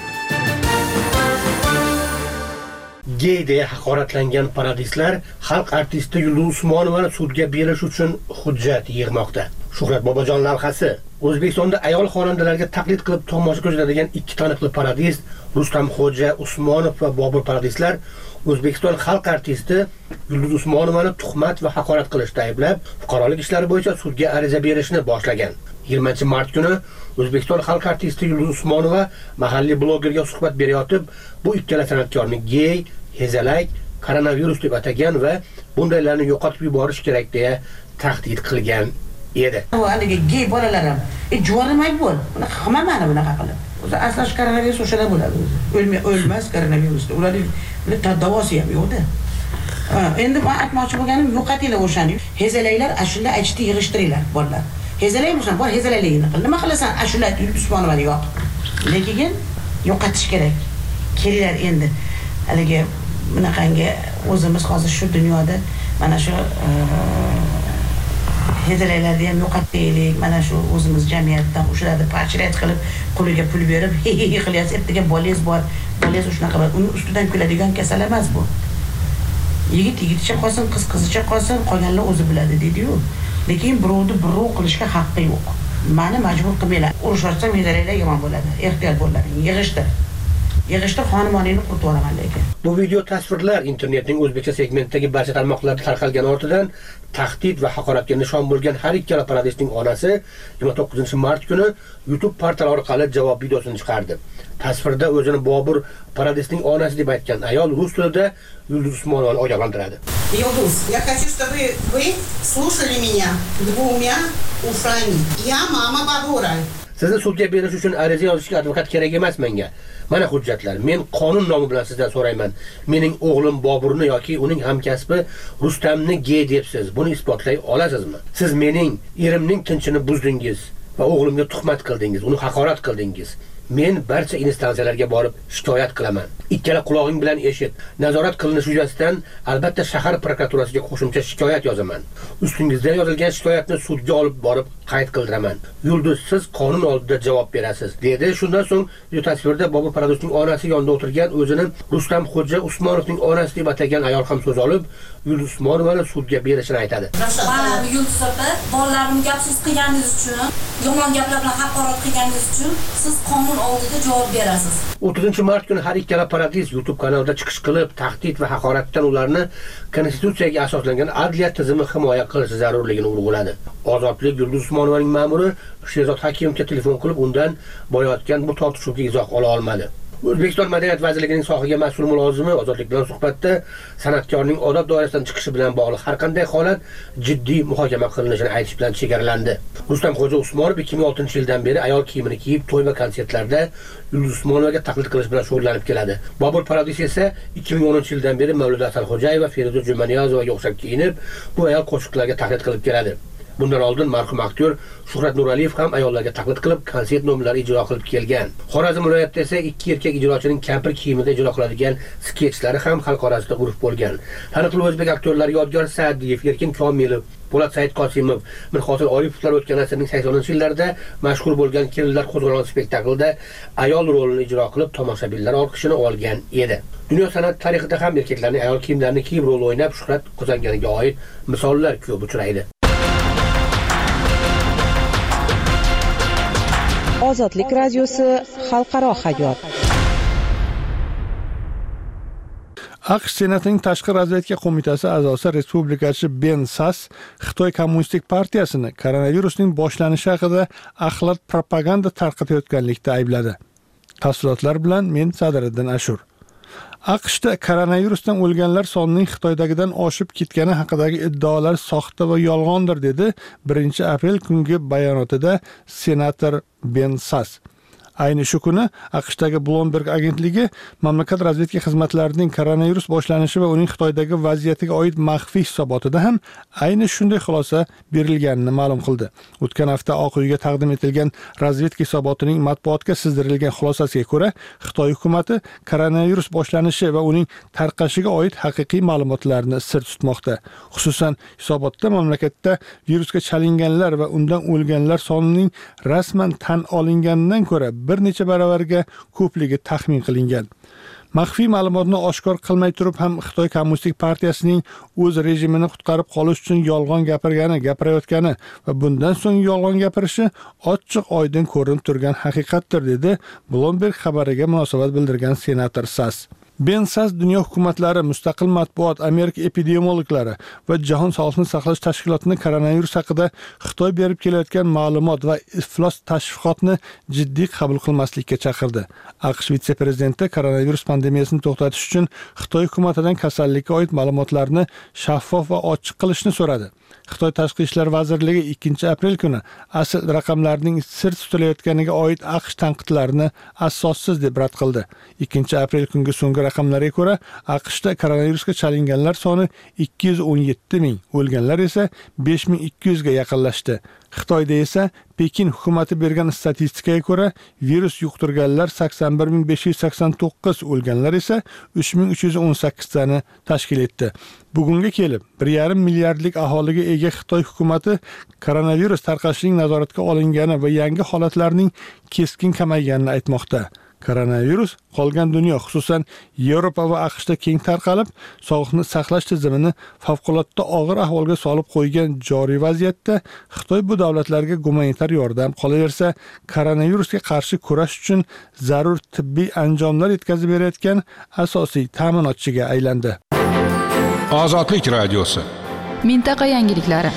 Gey deya haqoratlangan paradislar xalq artisti Yulduz Usmonovani sudga berish uchun hujjat yig'moqda. Shuhrat Bobojon lavhasi. O'zbekistonda ayol xonandalarga taqlid qilib tomosha ko'rsatadigan ikki taniqli paradist Rustamxo'ja Usmonov va Bobur paradislar O'zbekiston xalq artisti Yulduz Usmonovani tuhmat va haqorat qilishda ayblab, fuqarolik ishlari bo'yicha sudga ariza berishni boshlagan. yigirmanchi mart kuni O'zbekiston xalq artisti Yulduz Usmonova mahalliy blogerga suhbat berayotib, bu ikkala san'atkorni gey, hezalak, koronavirus deb atagan va bundaylarni yo'qotib yuborish kerak deya tahdid qilgan edi. Haligi gey bolalar ham, "E juvonimay bo'l. Buni hamma mana bunaqa qilib. O'zi aslash koronavirus o'shada bo'ladi o'zi. O'lmay o'lmas koronavirus. Ularning davosi ham yo'qda. Endi men aytmoqchi bo'lganim, yo'qotinglar o'shani. Hezalaklar ashula aytishni yig'ishtiringlar bolalar. Hezalay bo'lsa, bor hezalayligini qil. Nima qilasan? Ashula Yulduz Usmonovani yo'q. Lekin yo'qotish kerak. Kelinglar endi. Haligi bunaqangi o'zimiz hozir shu dunyoda mana shu hezalaylarni ham yo'qotaylik. Mana shu o'zimiz jamiyatdan o'shalarni parchalat qilib, qo'liga pul berib, he he he qilyapsiz. Ertaga bolangiz bor. Bolangiz shunaqa qiladi. Uni ustidan kuladigan kasal emas bu. Yigit yigitcha qolsin, qiz qizcha qolsin, qolganlar o'zi biladi dedi-yu. Lekin birovni birov qilishga haqqi yo'q. Meni majbur qilmanglar. Urishsam hezalaylar yomon bo'ladi. Ehtiyot bo'linglar. Yig'ishtir. Yig'ishtir xonimonining qurtib olaman lekin. Bu video tasvirlar internetning o'zbekcha segmentidagi barcha tarmoqlarda tarqalgan ortidan tahdid va haqoratga nishon bo'lgan har ikkala paradistning onasi yigirma to'qqizinchi mart kuni YouTube portali orqali javob videosini chiqardi. Tasvirda o'zini Bobur paradistning onasi deb aytgan ayol rus tilida Yulduz Usmonovani ogohlantiradi. Yulduz, я хочу, чтобы вы слушали меня двумя ушами. Я мама Бобура. Sizni sudga berish uchun ariza yozishga advokat kerak emas menga. Mana hujjatlar. Men qonun nomi bilan sizdan so'rayman. Mening o'g'lim Boburni yoki uning hamkasbi Rustamni gey debsiz. Buni isbotlay olasizmi? Siz mening erimning tinchini buzdingiz va o'g'limga tuhmat qildingiz, uni haqorat qildingiz. Men barcha instansiyalarga borib shikoyat qilaman. Ikkala quloqing bilan eshit. Nazorat qilinishi yuzasidan albatta shahar prokuraturasiga qo'shimcha shikoyat yozaman. Ustingizda yozilgan shikoyatni sudga olib borib qayd qildiraman. Yulduz, siz qonun oldida javob berasiz, dedi. Shundan so'ng video tasvirda Bobur paradistning onasi yonida o'tirgan o'zini Rustamxo'ja Usmonovning onasi deb atagan ayol ham so'z olib, Yulduz Usmonovani sudga berishini aytadi. Mana Yulduz opa, bolalarimni gapsiz qilganingiz uchun, yomon gaplar bilan haqorat qilganingiz uchun siz qonun oldida javob berasiz. o'ttizinchi mart kuni har ikkala paradist YouTube kanalida chiqish qilib, tahdid va haqoratdan ularni konstitutsiyaga asoslangan adliya tizimi himoya qilishi zarurligini urg'uladi. Ozodlik Yulduz Usmonovaning ma'muri Sherzod Hakimovga telefon qilib, undan bo'layotgan bu tortishuvga izoh ola olmadi. O'zbekiston Madaniyat vazirligining sohaga mas'ul mulozimi Ozodlik bilan suhbatda san'atkorning odob doirasidan chiqishi bilan bog'liq har qanday holat jiddiy muhokama qilinishini aytish bilan chegaralandi. Rustamxo'ja Usmonov ikki ming oltinchi yildan beri ayol kiyimini kiyib, to'y va konsertlarda Yulduz Usmonovaga taqlid qilish bilan shug'ullanib keladi. Bobur paradis esa ikki ming o'ninchi yildan beri Mavluda Asalxo'jayeva, Feruza Jumaniyozovaga o'xshab kiyinib, bu ayol qo'shiqlarga taqlid qilib keladi. Bundan oldin marhum aktyor Shuhrat Nuraliyev ham ayollarga taqlid qilib, konsert nomlari ijro qilib kelgan. Xorazm viloyatida esa ikki erkak ijrochining kampir kiyimida ijro qiladigan sketchlari ham xalq orasida urf bo'lgan. Taniqli o'zbek aktyorlari Yodgor Sa'diyev, Erkin Komilov, Po'lat Said Qosimov, Mirhosil Oripovlar o'tgan asrning saksoninchi yillarida mashhur bo'lgan Kelinlar qo'zg'olon spektaklida ayol rolini ijro qilib, tomoshabinlar olqishini olgan edi. Dunyo san'at tarixida ham erkaklarning ayol kiyimlarini kiyib rol o'ynab shuhrat qozonganiga oid misollar ko'p uchraydi. Ozodlik radiosi xalqaro hayot. AQSh Senatining Tashqi razvedka qo'mitasi a'zosi respublikachi Ben Sass Xitoy Kommunistik partiyasini koronavirusning boshlanishi haqida axlat propaganda tarqatayotganlikda aybladi. Tafsilotlar bilan men Sadiriddin Ashur. AQShda koronavirusdan o'lganlar sonining Xitoydagidan oshib ketgani haqidagi iddaolar soxta va yolg'ondir, dedi birinchi aprel kungi bayonotida senator Ben Sass. Ayni shu kuni AQShdagi Bloomberg agentligi mamlakat razvedka xizmatlarining koronavirus boshlanishi va uning Xitoydagi vaziyatiga oid maxfiy hisobotida ham ayni shunday xulosa berilganini ma'lum qildi. O'tgan hafta Oq uyga taqdim etilgan razvedka hisobotining matbuotga sizdirilgan xulosasiga ko'ra, Xitoy hukumati koronavirus boshlanishi va uning tarqashiga oid haqiqiy ma'lumotlarni sir tutmoqda. Xususan, hisobotda mamlakatda virusga chalinganlar va undan o'lganlar sonining rasman tan olinganidan ko'ra bir necha baravarga ko'pligi taxmin qilingan. Maxfiy ma'lumotni oshkor qilmay turib ham Xitoy Kommunistik partiyasining o'z rejimini qutqarib qolish uchun yolg'on gapirgani, gapirayotgani va bundan so'ng yolg'on gapirishi ochiq oydin ko'rinib turgan haqiqatdir, dedi Bloomberg xabariga munosabat bildirgan senator Sass. Ben Sass dunyo hukumatlari, mustaqil matbuot, Amerika epidemiologlari va Jahon sog'liqni saqlash tashkilotini koronavirus haqida Xitoy berib kelayotgan ma'lumot va iflos tashviqotni jiddiy qabul qilmaslikka chaqirdi. AQSh vitse-prezidenti koronavirus pandemiyasini to'xtatish uchun Xitoy hukumatidan kasallikka oid ma'lumotlarni shaffof va ochiq qilishni so'radi. Xitoy Tashqi ishlar vazirligi ikkinchi aprel kuni asl raqamlarning sir tutilayotganiga oid AQSh tanqidlarini asossiz deb rad qildi. ikkinchi aprel kungi so'nggi raqamlarga ko'ra, AQShda koronavirusga chalinganlar soni ikki yuz o'n yetti ming, o'lganlar esa besh ming ikki yuz ga yaqinlashdi. Xitoyda esa Pekin hukumati bergan statistikaga ko'ra, virus yuqtirganlar sakson bir ming besh yuz sakson to'qqiz, o'lganlar esa uch ming uch yuz o'n sakkiz tani tashkil etdi. Bugunga kelib bir yarim milliardlik aholiga ega Xitoy hukumati koronavirus tarqalishining nazoratga olingani va yangi holatlarning keskin kamayganini aytmoqda. Koronavirus qolgan dunyo, xususan Yevropa va AQShda keng tarqalib, sog'liqni saqlash tizimini favqulodda og'ir ahvolga solib qo'ygan joriy vaziyatda Xitoy bu davlatlarga gumanitar yordam, qolaversa koronavirusga qarshi kurash uchun zarur tibbiy anjomlar yetkazib berayotgan asosiy ta'minotchiga aylandi. Ozodlik radiosi. Mintaqa yangiliklari.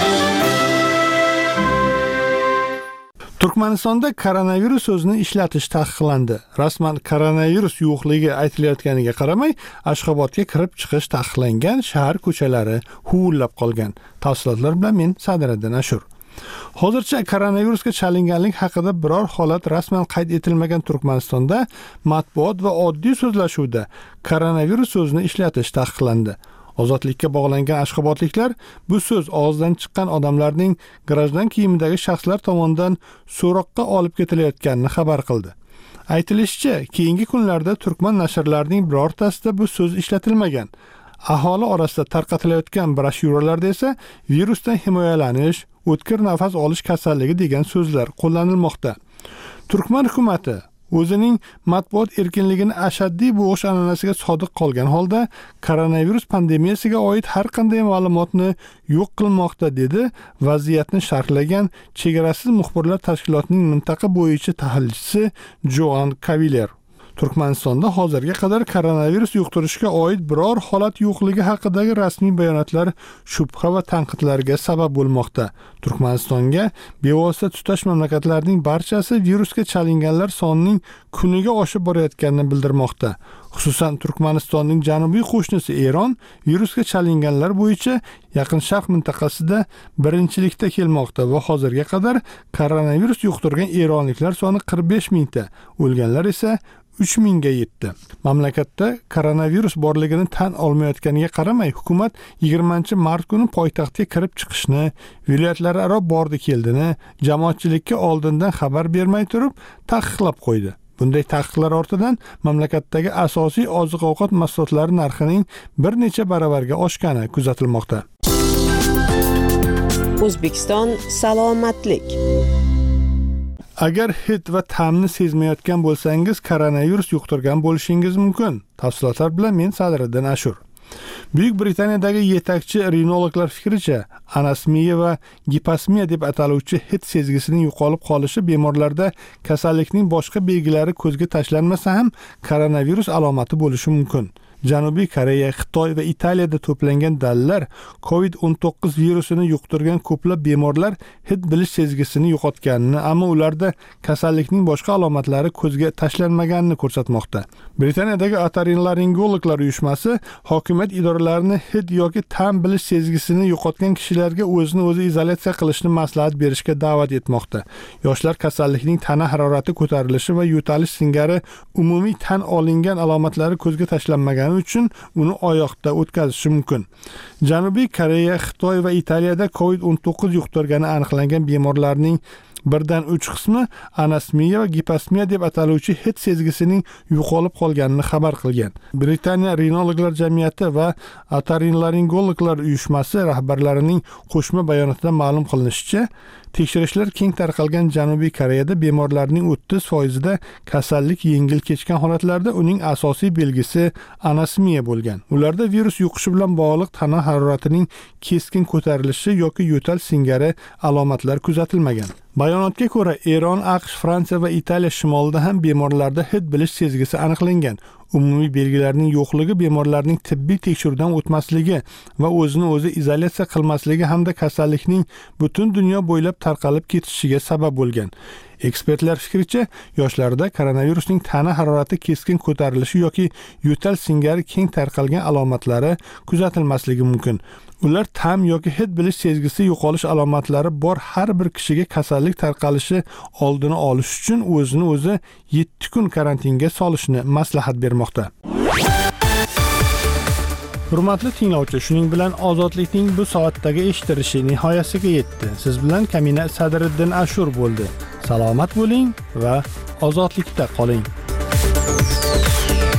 Turkmanistonda koronavirus so'zini ishlatish taqiqlandi. Rasman koronavirus yo'qligi aytilayotganiga qaramay, Ashxobodga kirib chiqish taqiqlangan shahar ko'chalari huvillab qolgan. Tafsilotlar bilan men Sadiriddin Ashur. Hozircha koronavirusga chalinganlik haqida biror holat rasman qayd etilmagan Turkmanistonda matbuot va oddiy so'zlashuvda koronavirus so'zini ishlatish taqiqlandi. Ozodlikka bog'langan ashxobodliklar bu so'z og'zidan chiqqan odamlarning grajdan kiyimidagi shaxslar tomonidan so'roqqa olib ketilayotganini xabar qildi. Aytilishicha, keyingi kunlarda turkman nashrlarining birortasida bu so'z ishlatilmagan. Aholi orasida tarqatilayotgan broshyuralarda esa virusdan himoyalanish, o'tkir nafas olish kasalligi degan so'zlar qo'llanilmoqda. Turkman hukumati o'zining matbuot erkinligini ashaddiy bo'g'ish an'anasiga sodiq qolgan holda koronavirus pandemiyasiga oid har qanday ma'lumotni yo'q qilmoqda, dedi vaziyatni sharhlagan Chegarasiz muxbirlar tashkilotining mintaqa bo'yicha tahlilchisi Joan Kaviler. Turkmanistonda hozirga qadar koronavirus yuqtirishga oid biror holat yo'qligi haqidagi rasmiy bayonotlar shubha va tanqidlarga sabab bo'lmoqda. Turkmanistonga bevosita tutash mamlakatlarning barchasi virusga chalinganlar sonining kuniga oshib borayotganini bildirmoqda. Xususan, Turkmanistonning janubiy qo'shnisi Eron virusga chalinganlar bo'yicha Yaqin Sharq mintaqasida birinchilikda kelmoqda va hozirga qadar koronavirus yuqtirgan eronliklar soni qirq besh mingta, o'lganlar esa uch mingga yetdi. Mamlakatda koronavirus borligini tan olmayotganiga qaramay, hukumat yigirmanchi mart kuni poytaxtga kirib chiqishni, viloyatlararo bordi-keldini jamoatchilikka oldindan xabar bermay turib taqiqlab qo'ydi. Bunday taqiqlar ortidan mamlakatdagi asosiy oziq-ovqat mahsulotlari narxining bir necha baravarga oshgani kuzatilmoqda. O'zbekiston salomatlik. Agar hid va ta'mni sezmayotgan bo'lsangiz, koronavirus yuqtirgan bo'lishingiz mumkin. Tafsilotlar bilan men Sadiriddin Ashur. Buyuk Britaniyadagi yetakchi rinologlar fikricha, anasmiya va gipasmiya deb ataluvchi hid sezgisining yo'qolib qolishi bemorlarda kasallikning boshqa belgilari ko'zga tashlanmasa ham koronavirus alomati bo'lishi mumkin. Janubiy Koreya, Xitoy va Italiyada to'plangan dalillar covid o'n to'qqiz virusini yuqtirgan ko'plab bemorlar hid bilish sezgisini yo'qotganini, ammo ularda kasallikning boshqa alomatlari ko'zga tashlanmaganini ko'rsatmoqda. Britaniyadagi otorinolaringologlar uyushmasi hokimiyat idoralarini hid yoki ta'm bilish sezgisini yo'qotgan kishilarga o'zini o'zi izolyatsiya qilishni maslahat berishga da'vat etmoqda. Yoshlar kasallikning tana harorati ko'tarilishi va yo'talish singari umumiy tan olingan alomatlari ko'zga tashlanmagani uchun uni oyoqda o'tkazishi mumkin. Janubiy Koreya, Xitoy va Italiyada covid o'n to'qqiz yuqtirgani aniqlangan bemorlarning birdan uch qismi anasmiya va giposmiya deb ataluvchi hid sezgisining yo'qolib qolganini xabar qilgan. Britaniya rinologlar jamiyati va otorinolaringologlar uyushmasi rahbarlarining qo'shma bayonotida ma'lum qilinishicha, tekshirishlar keng tarqalgan Janubiy Koreyada bemorlarning o'ttiz foizida kasallik yengil kechgan holatlarda uning asosiy belgisi anasmiya bo'lgan. Ularda virus yuqishi bilan bog'liq tana haroratining keskin ko'tarilishi yoki yo'tal singari alomatlar kuzatilmagan. Bayonotga ko'ra, Eron, AQSh, Fransiya va Italiya shimolida ham bemorlarda hid bilish sezgisi aniqlangan. Umumiy belgilarning yo'qligi bemorlarning tibbiy tekshiruvdan o'tmasligi va o'zini o'zi izolyatsiya qilmasligi hamda kasallikning butun dunyo bo'ylab tarqalib ketishiga sabab bo'lgan. Ekspertlar fikricha, yoshlarda koronavirusning tana harorati keskin ko'tarilishi yoki yo'tal singari keng tarqalgan alomatlari kuzatilmasligi mumkin. Ular ta'm yoki hid bilish sezgisi yo'qolish alomatlari bor har bir kishiga kasallik tarqalishi oldini olish uchun o'zini o'zi yetti kun karantinga solishni maslahat bermoqda. Hurmatli tinglovchi, shuning bilan ozodlikning bu soatdagi eshitilishi nihoyasiga yetdi. Siz bilan Kamina Sadriddin Ashur bo'ldi. Salomat bo'ling va ozodlikda qoling.